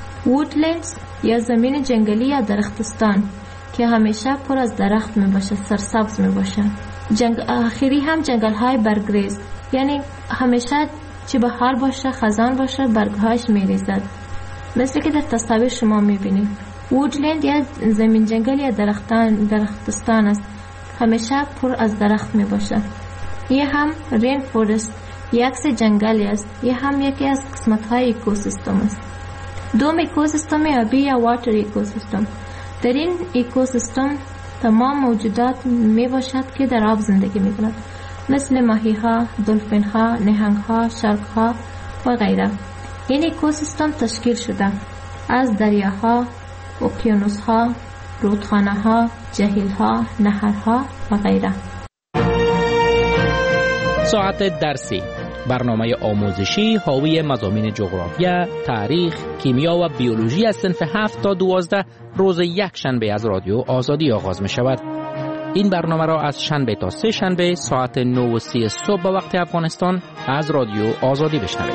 وودلندز یا زمین جنگلی یا درختستان که همیشه پر از درخت می باشه، سرسبز می باشه. آخری هم جنگل های برگریز، یعنی همیشه چه بهار باشه خزان باشه برگهاش می ریزد، مثل که در تصاویر شما می بینید. وودلند یا زمین جنگل یا درختستان است، همیشه پر از درخت می باشه. یه هم رین فورست یکس جنگلی است، یه هم یکی از قسمت های اکوسیستم است. دوم اکوسیستم آبی یا واتر اکوسیستم، در این اکوسیستم تمام موجودات می باشد که در آب زندگی می کند، مثل ماهی ها، دلفین ها، نهنگ ها، شارک ها و غیره. این اکوسیستم تشکیل شده از دریاها، اقیانوس ها، رودخانه ها، جهیل ها، نهرها و غیره. ساعت درسی، برنامه آموزشی حاوی مضامین جغرافیا، تاریخ، کیمیا و بیولوژی از صنف 7 تا 12 روز یک شنبه از رادیو آزادی آغاز می شود. این برنامه را از شنبه تا سه شنبه ساعت 9:30 صبح به وقت افغانستان از رادیو آزادی بشنوید.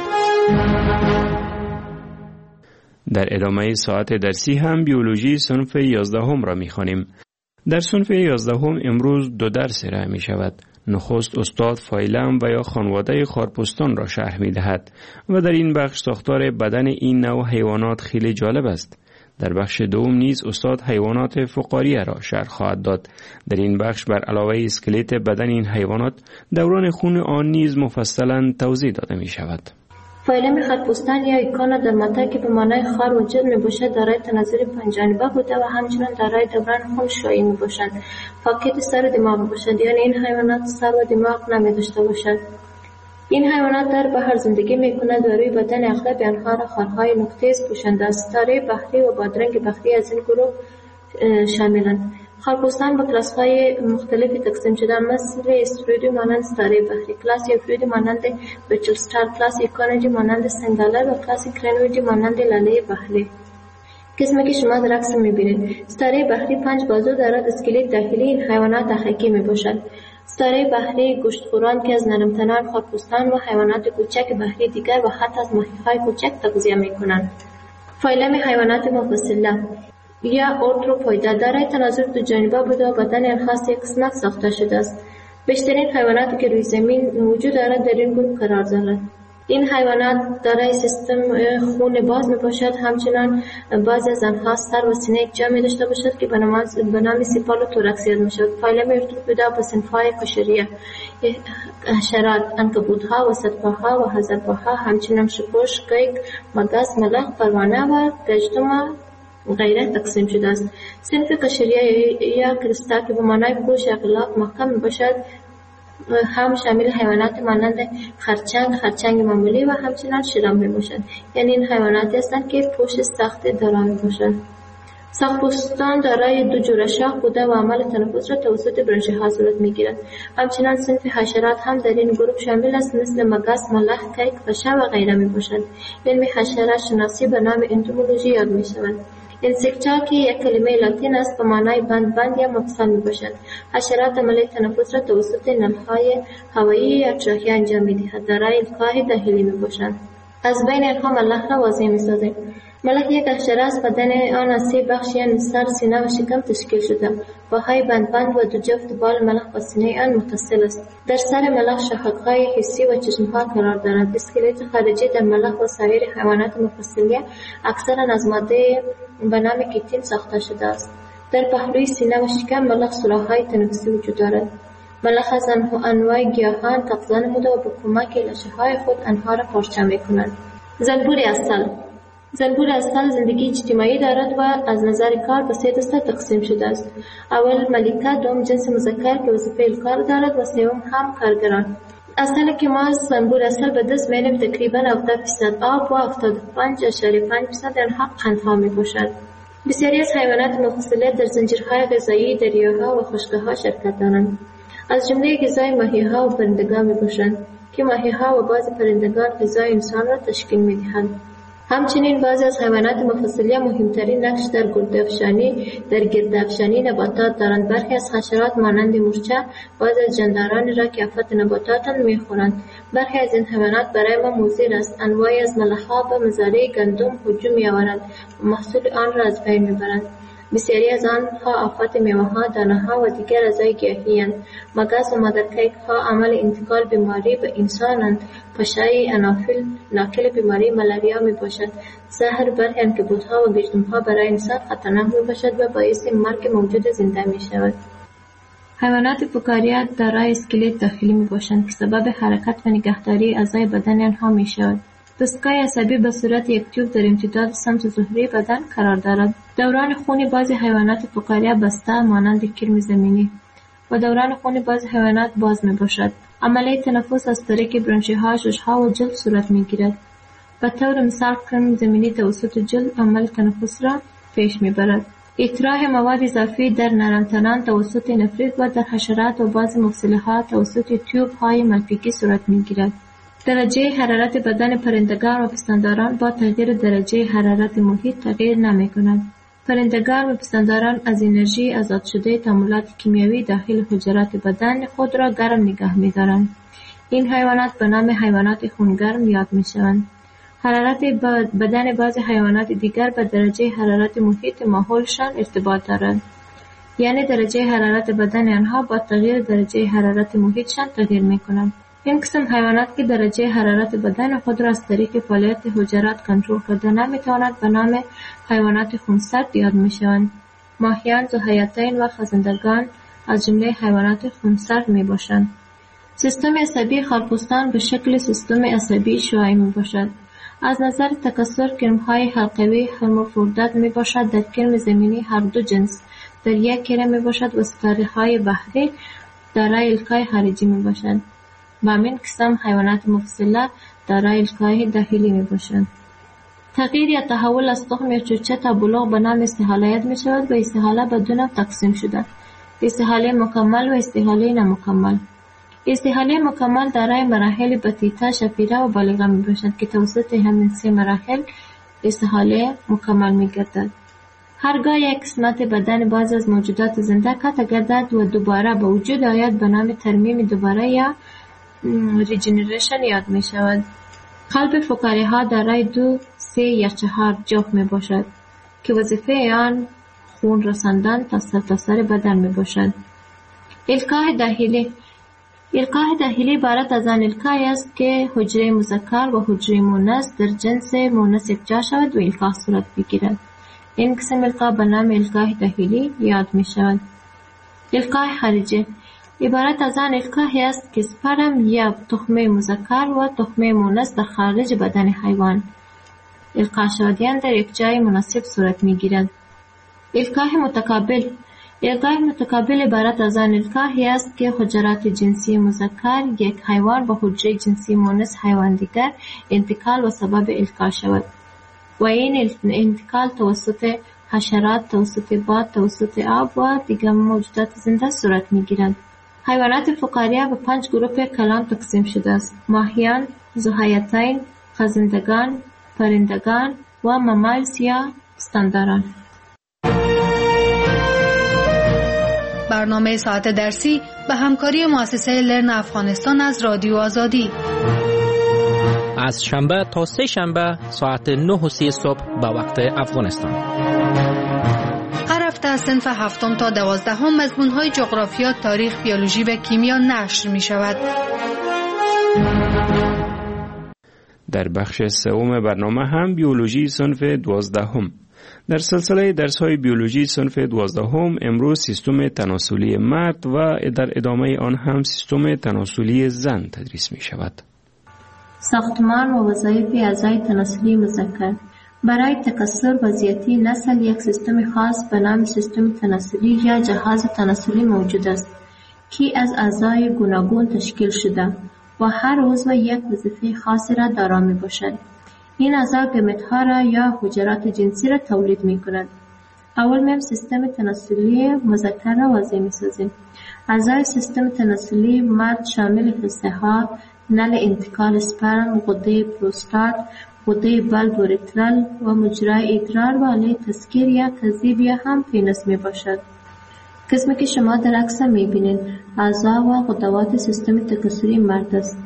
در ادامه ساعت درسی هم بیولوژی صنف 11 را می خوانیم. در صنف 11 امروز 2 درس ارائه می شود. نخست استاد فایلم و یا خانواده خارپستان را شرح می دهد و در این بخش ساختار بدن این نوع حیوانات خیلی جالب است. در بخش دوم نیز استاد حیوانات فقاریه را شرح خواهد داد. در این بخش بر علاوه اسکلت بدن این حیوانات دوران خون آن نیز مفصلا توضیح داده می شود. فایلم خارپستان یا ایکانا در ماده که به معنای خار و جلد می باشد دارای تناظر پنجانبه بوده و همچنان دارای دوران خون شایی می باشد. فقط سر و دماغ باشد، یعنی این حیوانات سر و دماغ نمی داشته باشد. این حیوانات در بحر زندگی می کند و روی بدن اغلب آنها را خارهای نقطه‌ای پوشانده است. ستاره بحری و بادرنگ بحری از این گروه شاملند. خارپستان به کلاس‌های مختلفی تقسیم شده، مثل استرویدی مانند ستاره بحری، کلاس یوفریدی مانند بچل ستار، کلاس ایکانویدی مانند سنگالر و کلاس کرنویدی مانند لاله بحری. قسمی که شما در عکس می‌بینید، ستاره بحری 5 بازو دارد. اسکلت داخلی این حیوانات حقیقی میباشد. ستاره بحری گوشتخوران که از نرمتنان خارپستان و حیوانات کوچک بحری دیگر و حتی از ماهی‌های کوچک تغذیه می‌کنند. فایلم حیوانات مفصله یا ارتروپویدا دارای تناسب دو جانبه بوده و بدن آنها سه قسمت ساخته شده است. بیشترین حیواناتی که روی زمین وجود دارد در این گروه قرار دارد. این حیوانات دارای سیستم خون باز می باشد. همچنان بعضی از آنها سر و سینه یک جا می داشته باشد که به نام سیپال و توراکس یاد می شود. فایلم ارتروپویدا به صنف‌های قشریه، حشرات، عنکبوت‌ها، وسط‌پاها و حذرپاها، همچنین شپش، کیک، مگس، ملخ، پروانه و گژدم غیره تقسیم شده است. صنف قشریه یا کرستا که به معنای پوش اغلاق محکم می باشد هم شامل حیوانات مانند خرچنگ معمولی و همچنین شرم می باشد. یعنی این حیواناتی هستند که پوش سخت دارا می باشد. ساق‌پوستان دارای دو جوره شاخ بوده و عمل تنفس را توسط برانشی ها صورت می گیرد. همچنین صنف حشرات هم در این گروه شامل است، مثل مگس، ملخ، کیک، پشه و غیره می باشد. علم حشرات شناسی به نام انتومولوژی یاد می شود. انسکتا که یک کلمه لاتین است به معنای بند یا مفصل می باشد. حشرات عمل تنفس را توسط نمهای هوایی یا تراکیه انجام می دهد. دارای القاح داخلی می باشند. از بین آنها ملخ را واضح می سازیم. ملخ یک حشره است. بدن آن از سه بخش یعنی سر، سینه و شکم تشکیل شده. پاهای بند و دو جفت بال ملخ با سینه آن متصل است. در سر ملخ شاخک‌های حسی و چشم‌ها قرار دارد. اسکلت خارجی در ملخ و سایر حیوانات مفصلیه اکثرا از ماده به نام کیتین ساخته شده است. در پهلوی سینه و شکم ملخ سوراخ‌های تنفسی وجود دارد. ملخ از انواع گیاهان قفزان نموده و به کمک لاشه‌های خود آنها را پارچه می‌کنند. زنبور اصل زندگی اجتماعی دارد و از نظر کار به سه دسته تقسیم شده است. اول ملکه، دوم جنس مذکر که وظیفه کار دارد و سوم هم کارگران. اصلی که ما از زنبور اصل به دست می‌آوریم تقریباً 70% آب و 75.5% آنها قندها می‌باشد. بسیاری از حیوانات مفصله در زنجیرهای غذایی دریاها و خشک‌ها شرکت دارند. از جمله غذای ماهی‌ها و پرندگان می‌باشند که ماهی‌ها و بعضی پرندگان غذای انسان را تشکیل می‌دهند. همچنین بعضی از حیوانات مفصلیه مهمترین نقش در گردافشانی نباتات دارند. برخی از حشرات مانند مورچه بعضی از جاندارانی را که آفت نباتات می‌خورند. برخی از این حیوانات برای ما مضر است. انواعی از ملخ‌ها به مزارع گندم هجوم می‌آورند و محصول آن را از بین می‌برند. بسیاری از آنها آفات میوه‌ها، دانه‌ها و دیگر اعضای گیاهی‌اند. مگس و مادرکیک‌ها عامل انتقال بیماری به انسانند. پشه انافیل ناقل بیماری ملاریا میباشد. زهر برخی عنکبوت‌ها و گژدم‌ها برای انسان خطرناک میباشد و باعث مرگ موجود زنده میشود. حیوانات فکاریه دارای اسکلت داخلی میباشند که سبب حرکت و نگهداری اعضای بدن آنها میشود. دستگاه عصبی به صورت یک تیوب در امتداد سمت ظهری بدن قرار دارد. دوران خون بعضی حیوانات فکاریه بسته مانند کرم زمینی و دوران خون بعضی حیوانات باز می باشد. عملیه تنفس از طریق برانشی‌ها، شش‌ها و جلد صورت می گیرد. به طور مثال کرم زمینی توسط جلد عمل تنفس را پیش می برد. اطراح مواد اضافی در نرمتنان توسط نفریت و در حشرات و بعضی مفصل‌ها توسط تیوب‌های ملفیکی صورت می گیرد. درجه حرارت بدن پرندگان و پستانداران با تغییر درجه حرارت محیط تغییر نمی کند. پرندگان و پستانداران از انرژی آزاد شده تعاملات کیمیایی داخل حجرات بدن خود را گرم نگه می دارند. این حیوانات به نام حیوانات خونگرم یاد می شوند. حرارت بدن بعض حیوانات دیگر به درجه حرارت محیط ماحولشان ارتباط دارد. یعنی درجه حرارت بدن آنها با تغییر درجه حرارت محیطشان تغییر می کند. این قسم حیوانات که درجه حرارت بدن خود را از طریق فعالیت حجرات کنترل کرده نمی‌توانند به نام حیوانات خونسرد یاد می‌شوند. ماهیان، ذوحیاتین و خزندگان از جمله حیوانات خونسرد می‌باشند. سیستم عصبی خارپوستان به شکل سیستم عصبی شعاعی می‌باشد. از نظر تکثر کرم‌های حلقوی هرمافرودیت می‌باشد. در کرم زمینی هر دو جنس در یک کره می‌باشد و ستاره‌های بحری دارای القای خارجی می‌باشند. و همین قسم حیوانات مفصله دارای القای داخلی میباشند. تغییر یا تحول از تخم یا چوچه تا بلوغ به نام استحاله یاد می شود و استحاله به دو نوع تقسیم شده: استحاله مکمل و استحاله نامکمل. استحاله مکمل دارای مراحل بطیطه، شفیره و بالغه می باشد که توسط همین سه مراحل استحاله مکمل می گردد. هرگاه یک قسمت بدن بعض از موجودات زنده قطع گردد و دوباره به وجود آید به نام ترمیم دوباره یا ریجنریشن یاد می شود. قلب فقاعی ها دارای 2، 3 یا 4 جفت می باشد که وظیفه آن خون رساندن تا سرتاسر بدن می باشد. القاح داخلی عبارت از آن القاحی است که حجره مذکر و حجره مؤنث در جنس مؤنث یکجا شود و القاح صورت بگیرد. این قسم القاح به نام القاح داخلی یاد می شود. القاح خارجی عبارت از آن القاحی است که سپرم یا تخمه مذکر و تخمه مؤنث در خارج بدن حیوان القاح شدیان در یک جای مناسب صورت می گیرد. القاح متقابل عبارت از آن القاحی است که حجرات جنسی مذکر یک حیوان با حجره جنسی مؤنث حیوان دیگر انتقال و سبب القاح شود و این انتقال توسط حشرات، توسط باد، توسط آب و دیگر موجودات زنده صورت می گیرد. حیوانات فقاریه به 5 گروه کلان تقسیم شده است: ماهیان، ذوحیاتین، خزندگان، پرندگان و ممالس یا پستانداران. برنامه ساعت درسی به همکاری مؤسسه لرن افغانستان از رادیو آزادی از شنبه تا 3 شنبه ساعت 9:30 صبح به وقت افغانستان. هر هفته از صنف 7 تا 12 مضمون‌های جغرافیا، تاریخ، بیولوژی و کیمیا نشر می‌شود. در بخش سوم برنامه هم بیولوژی صنف 12. در سلسله درس‌های بیولوژی صنف 12 امروز سیستم تناسلی مرد و در ادامه آن هم سیستم تناسلی زن تدریس می‌شود. ساختمان و وظایف اعضای تناسلی مذکر. برای تکثر و زیادی نسل یک سیستم خاص به نام سیستم تناسلی یا جهاز تناسلی موجود است که از اعضای گوناگون تشکیل شده و هر عضو یک وظیفه خاصی را دارا می باشد. این اعضا گمیت‌ها را یا حجرات جنسی را تولید می کند. اول میم سیستم تناسلی مذکر را واضح می سازیم. اعضای سیستم تناسلی مرد شامل حصه ها، نل انتقال اسپرم، غده پروستات، غده بلب اوریترال و مجرای ادرار و آله تسکیر یا تذیب یا هم پینس می باشد. قسمی که شما در عکس می بینید اعضا و غدوات سیستم تکثری مرد است.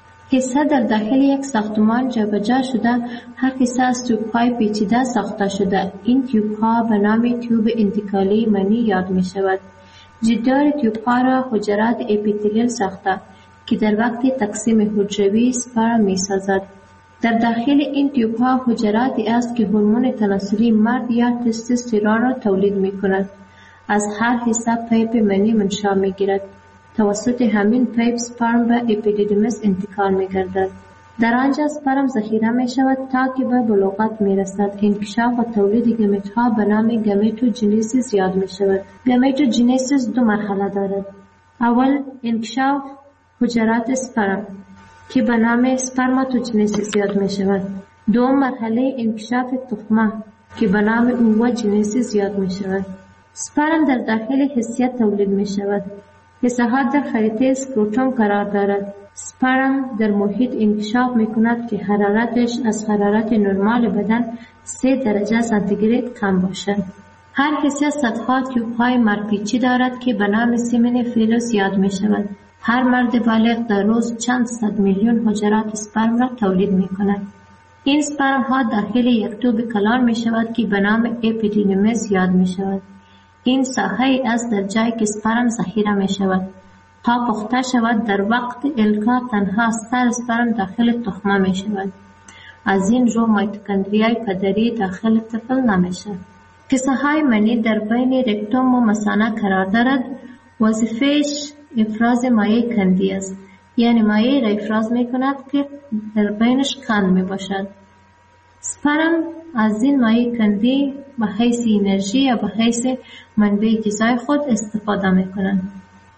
حصه در داخل یک ساختمان جابجا شده، هر حصه از تیوب‌های پیچیده ساخته شده. این تیوب‌ها به نام تیوب انتقالی منی یاد می شود. جدار تیوب‌ها را حجرات اپیتلیل ساخته که در وقت تقسیم حجروی سپرم می سازد. در داخل این تیوب‌ها حجراتی است که هورمون تناسلی مرد یا تستوسترون را تولید می کند. از هر حصه پیپ منی منشأ می گیرد. توسط همین پیپ سپرم به اپیدیدیمس انتقال می گردد. در آنجا سپرم ذخیره می شود تا که به بلوغت می رسد. انکشاف و تولید گمیت‌ها به نام گمیتوجنیسیس یاد می شود. گمیتوجنیسیس 2 مرحله دارد. اول انکشاف حجرات سپرم که به نام سپرماتوجنیسیس یاد می شود. دوم مرحله انکشاف تخمه که به نام اووجنیسیس یاد می شود. سپرم در داخل حسیه تولید می شود. حصه ها در خریطه سکروتوم قرار دارد. سپرم در محیط انکشاف می کند که حرارتش از حرارت نرمال بدن 3 درجه سانتیگراد کم باشد. هر حصه صدها تیوب‌های مرپیچی دارد که به نام سیمن فیلوس یاد می شود. هر مرد بالغ در روز چند صد میلیون حجرات سپرم را تولید می کند. این سپرم ها داخل یک توب کلان می شود که به نام اپیدیدیمس یاد می شود. این ساحه است در جایی که سپرم ذخیره می شود. تا پخته شود در وقت القا تنها سر سپرم داخل تخمه می شود. از این رو میتوکندریای پدری داخل طفل نمی شود. حصه های منی در بین رکتوم و مثانه قرار دارد. وظیفه‌اش افراز مایع کندی است. یعنی مایع را افراز می کند که در بینش کند می باشد. سپرم از این مایع کندی به حیث انرژی یا به حیث منبع غذای خود استفاده می کنند.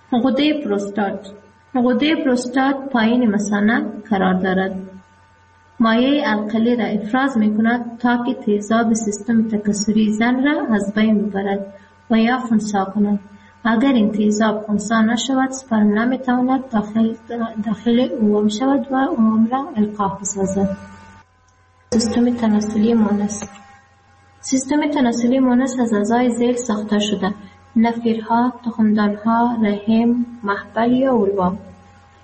غده پروستات پایین مثانه قرار دارد. مایع القلی را افراز می کند تا که تیزاب سیستم تکثری زن را از بین ببرد و یا خنثی کند. اگر این تیزاب خنثی نشود سپرم نمیتواند داخل اوم شود و اوم را القاح بسازد. سیستم تناسلی مؤنث. سیستم تناسلی مؤنث از اعضای ذیل ساخته شده: نفیرها، تخمدانها، رحم، محبل یا اولوا.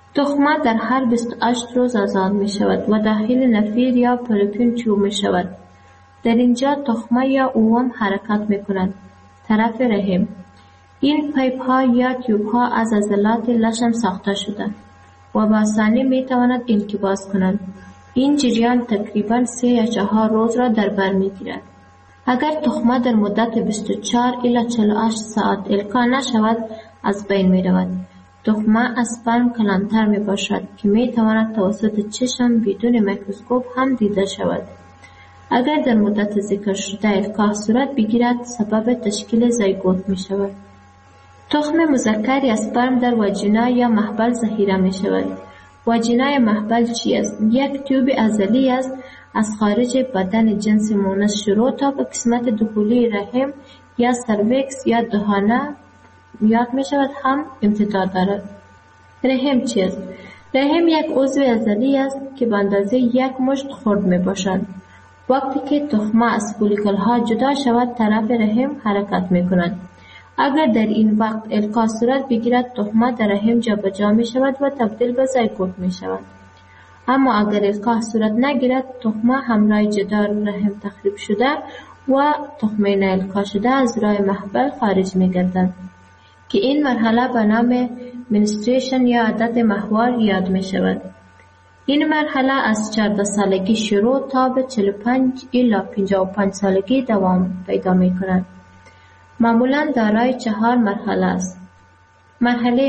تخمه در هر 28 روز آزاد می شود و داخل نفیر یا پروپین چوب می شود. در اینجا تخمه یا اوم حرکت می کند. طرف رحم. این پیپ ها یا تیوب ها از عضلات لشم ساخته شده و با آسانی می تواند انقباض کنند. این جریان تقریبا 3 یا 4 روز را در بر می گیرد. اگر تخمه در مدت 24 الی 48 ساعت القا نشود از بین می رود. تخمه از سپرم کلانتر می باشد که می تواند توسط چشم بدون میکروسکوپ هم دیده شود. اگر در مدت ذکر شده القاح صورت بگیرد سبب تشکیل زیگوت می شود. تخم مذکر یا سپرم در واژینا یا محبل ذخیره می شود. واژینا یا محبل چی است؟ یک تیوب عضلی است از خارج بدن جنس مونس شروع تا به قسمت دخولی رحم یا سرویکس یا دهانه یاد می شود هم امتداد دارد. رحم چی است؟ رحم یک عضو عضلی است که به اندازه 1 مشت خرد می باشد. وقتی که تخمه از فولیکل ها جدا شود طرف رحم حرکت می کند. اگر در این وقت القاح صورت بگیرد تخمه در رحم جابجا می شود و تبدیل به زیگوت می شود. اما اگر القاح صورت نگیرد تخمه همراه جدار رحم تخریب شده و تخمه نالقاح شده از راه محبل خارج می گردد که این مرحله به نام منستریشن یا عادت ماهوار یاد می شود. این مرحله از 14 سالگی شروع تا به 45 الی 55 سالگی دوام پیدا می کند. معمولاً دارای 4 مرحله است. مرحله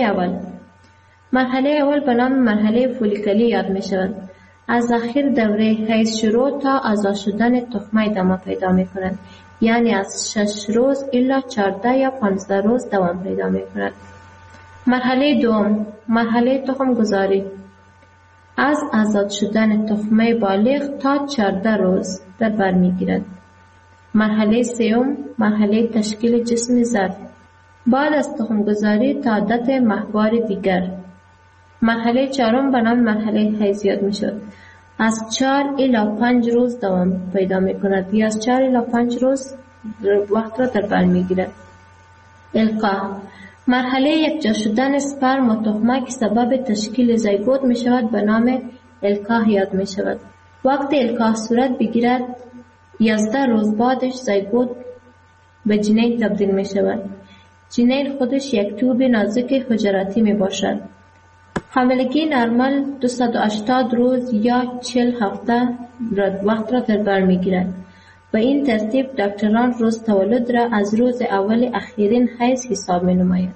اول به نام مرحله فولیکلی یاد می شود. از آخر دوره حیض شروع تا آزاد شدن تخمه ادامه پیدا می کند. یعنی از 6 روز الی 14 یا 15 روز دوام پیدا می کند. مرحله دوم، مرحله تخم گذاری. از آزاد شدن تخمه بالغ تا 14 روز در بر می گیرد. مرحله سوم، مرحله تشکیل جسم زرد. بعد از تخم گذاری تا عادت ماهوار دیگر. مرحله چهارم به نام مرحله حیض یاد می شود. از 4 الی 5 روز دوام پیدا می کند یا از 4 الی 5 روز وقت را در بر می گیرد. القاح، مرحله یکجا شدن سپرم و تخمه که سبب تشکیل زیگوت می شود به نام القاح یاد می شود. وقتی القاح صورت بگیرد 11 روز بعدش زیگوت به جنین تبدیل می شود. جنین خودش یک توب نازک حجراتی می باشد. حاملگی نرمال 280 روز یا 40 هفته وقت را در بر می گیرد. به این ترتیب دکتران روز تولد را از روز اول اخیرین حیض حساب می نماید.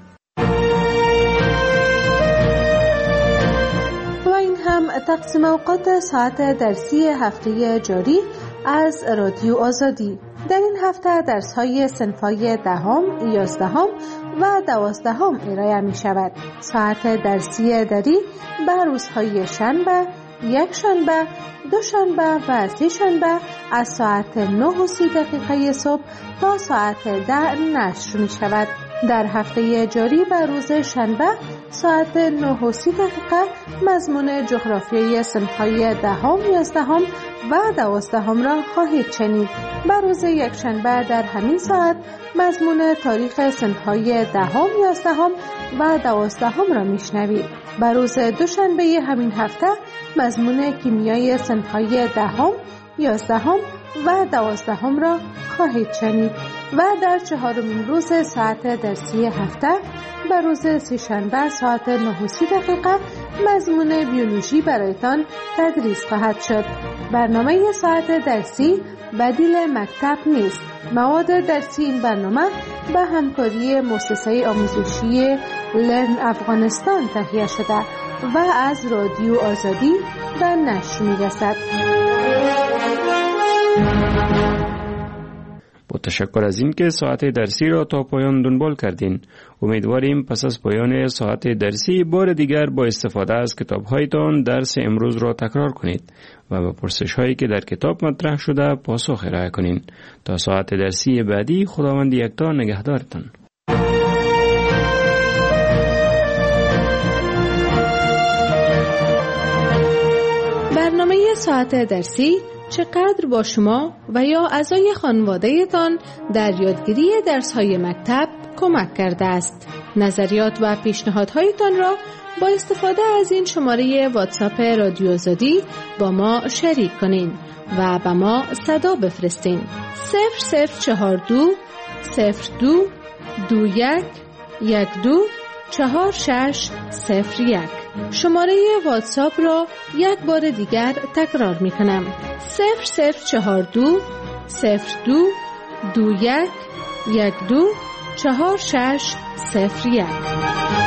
و این هم تقسیم اوقات ساعت درسی هفته جاری از رادیو آزادی. در این هفته درس‌های صنف‌های 10، 11 و 12 ارائه می شود. ساعت درسی دری به روزهای شنبه، یک شنبه، دو شنبه و سه شنبه از ساعت 9:30 صبح تا ساعت 10 نشر می شود. در هفته جاری به روز شنبه ساعت 9:30 مضمون جغرافیای صنف‌های 10، 11 و 12 را خواهید شنید. به روز یک شنبه در همین ساعت مضمون تاریخ صنف‌های 10، 11 و 12 را میشنوید. به روز دوشنبه همین هفته مضمون کیمیای صنف‌های 10، 11 و 12 را خواهید شنید و در 4مین روز ساعت درسی هفته به روز سه‌شنبه ساعت 9:30 مضمون بیولوژی برایتان تدریس خواهد شد. برنامه ساعت درسی بدیل مکتب نیست. مواد درسی این برنامه به همکاری مؤسسه آموزشی لرن افغانستان تهیه شده و از رادیو آزادی به نشر می‌رسد. با تشکر از این که ساعت درسی را تا پایان دنبال کردین. امیدواریم پس از پایان ساعت درسی بار دیگر با استفاده از کتاب‌هایتان درس امروز را تکرار کنید و به پرسش‌هایی که در کتاب مطرح شده پاسخ ارائه کنین. تا ساعت درسی بعدی خداوند یکتا نگهدارتان. برنامه ساعت درسی چقدر با شما و یا اعضای خانواده‌تان در یادگیری درس‌های مکتب کمک کرده است؟ نظریات و پیشنهادهایتان را با استفاده از این شماره واتساپ رادیو آزادی با ما شریک کنین و به ما صدا بفرستین. 0042 02 21 12 4601. شماره واتساپ را یک بار دیگر تکرار می کنم. 0042 02 21 12 4601.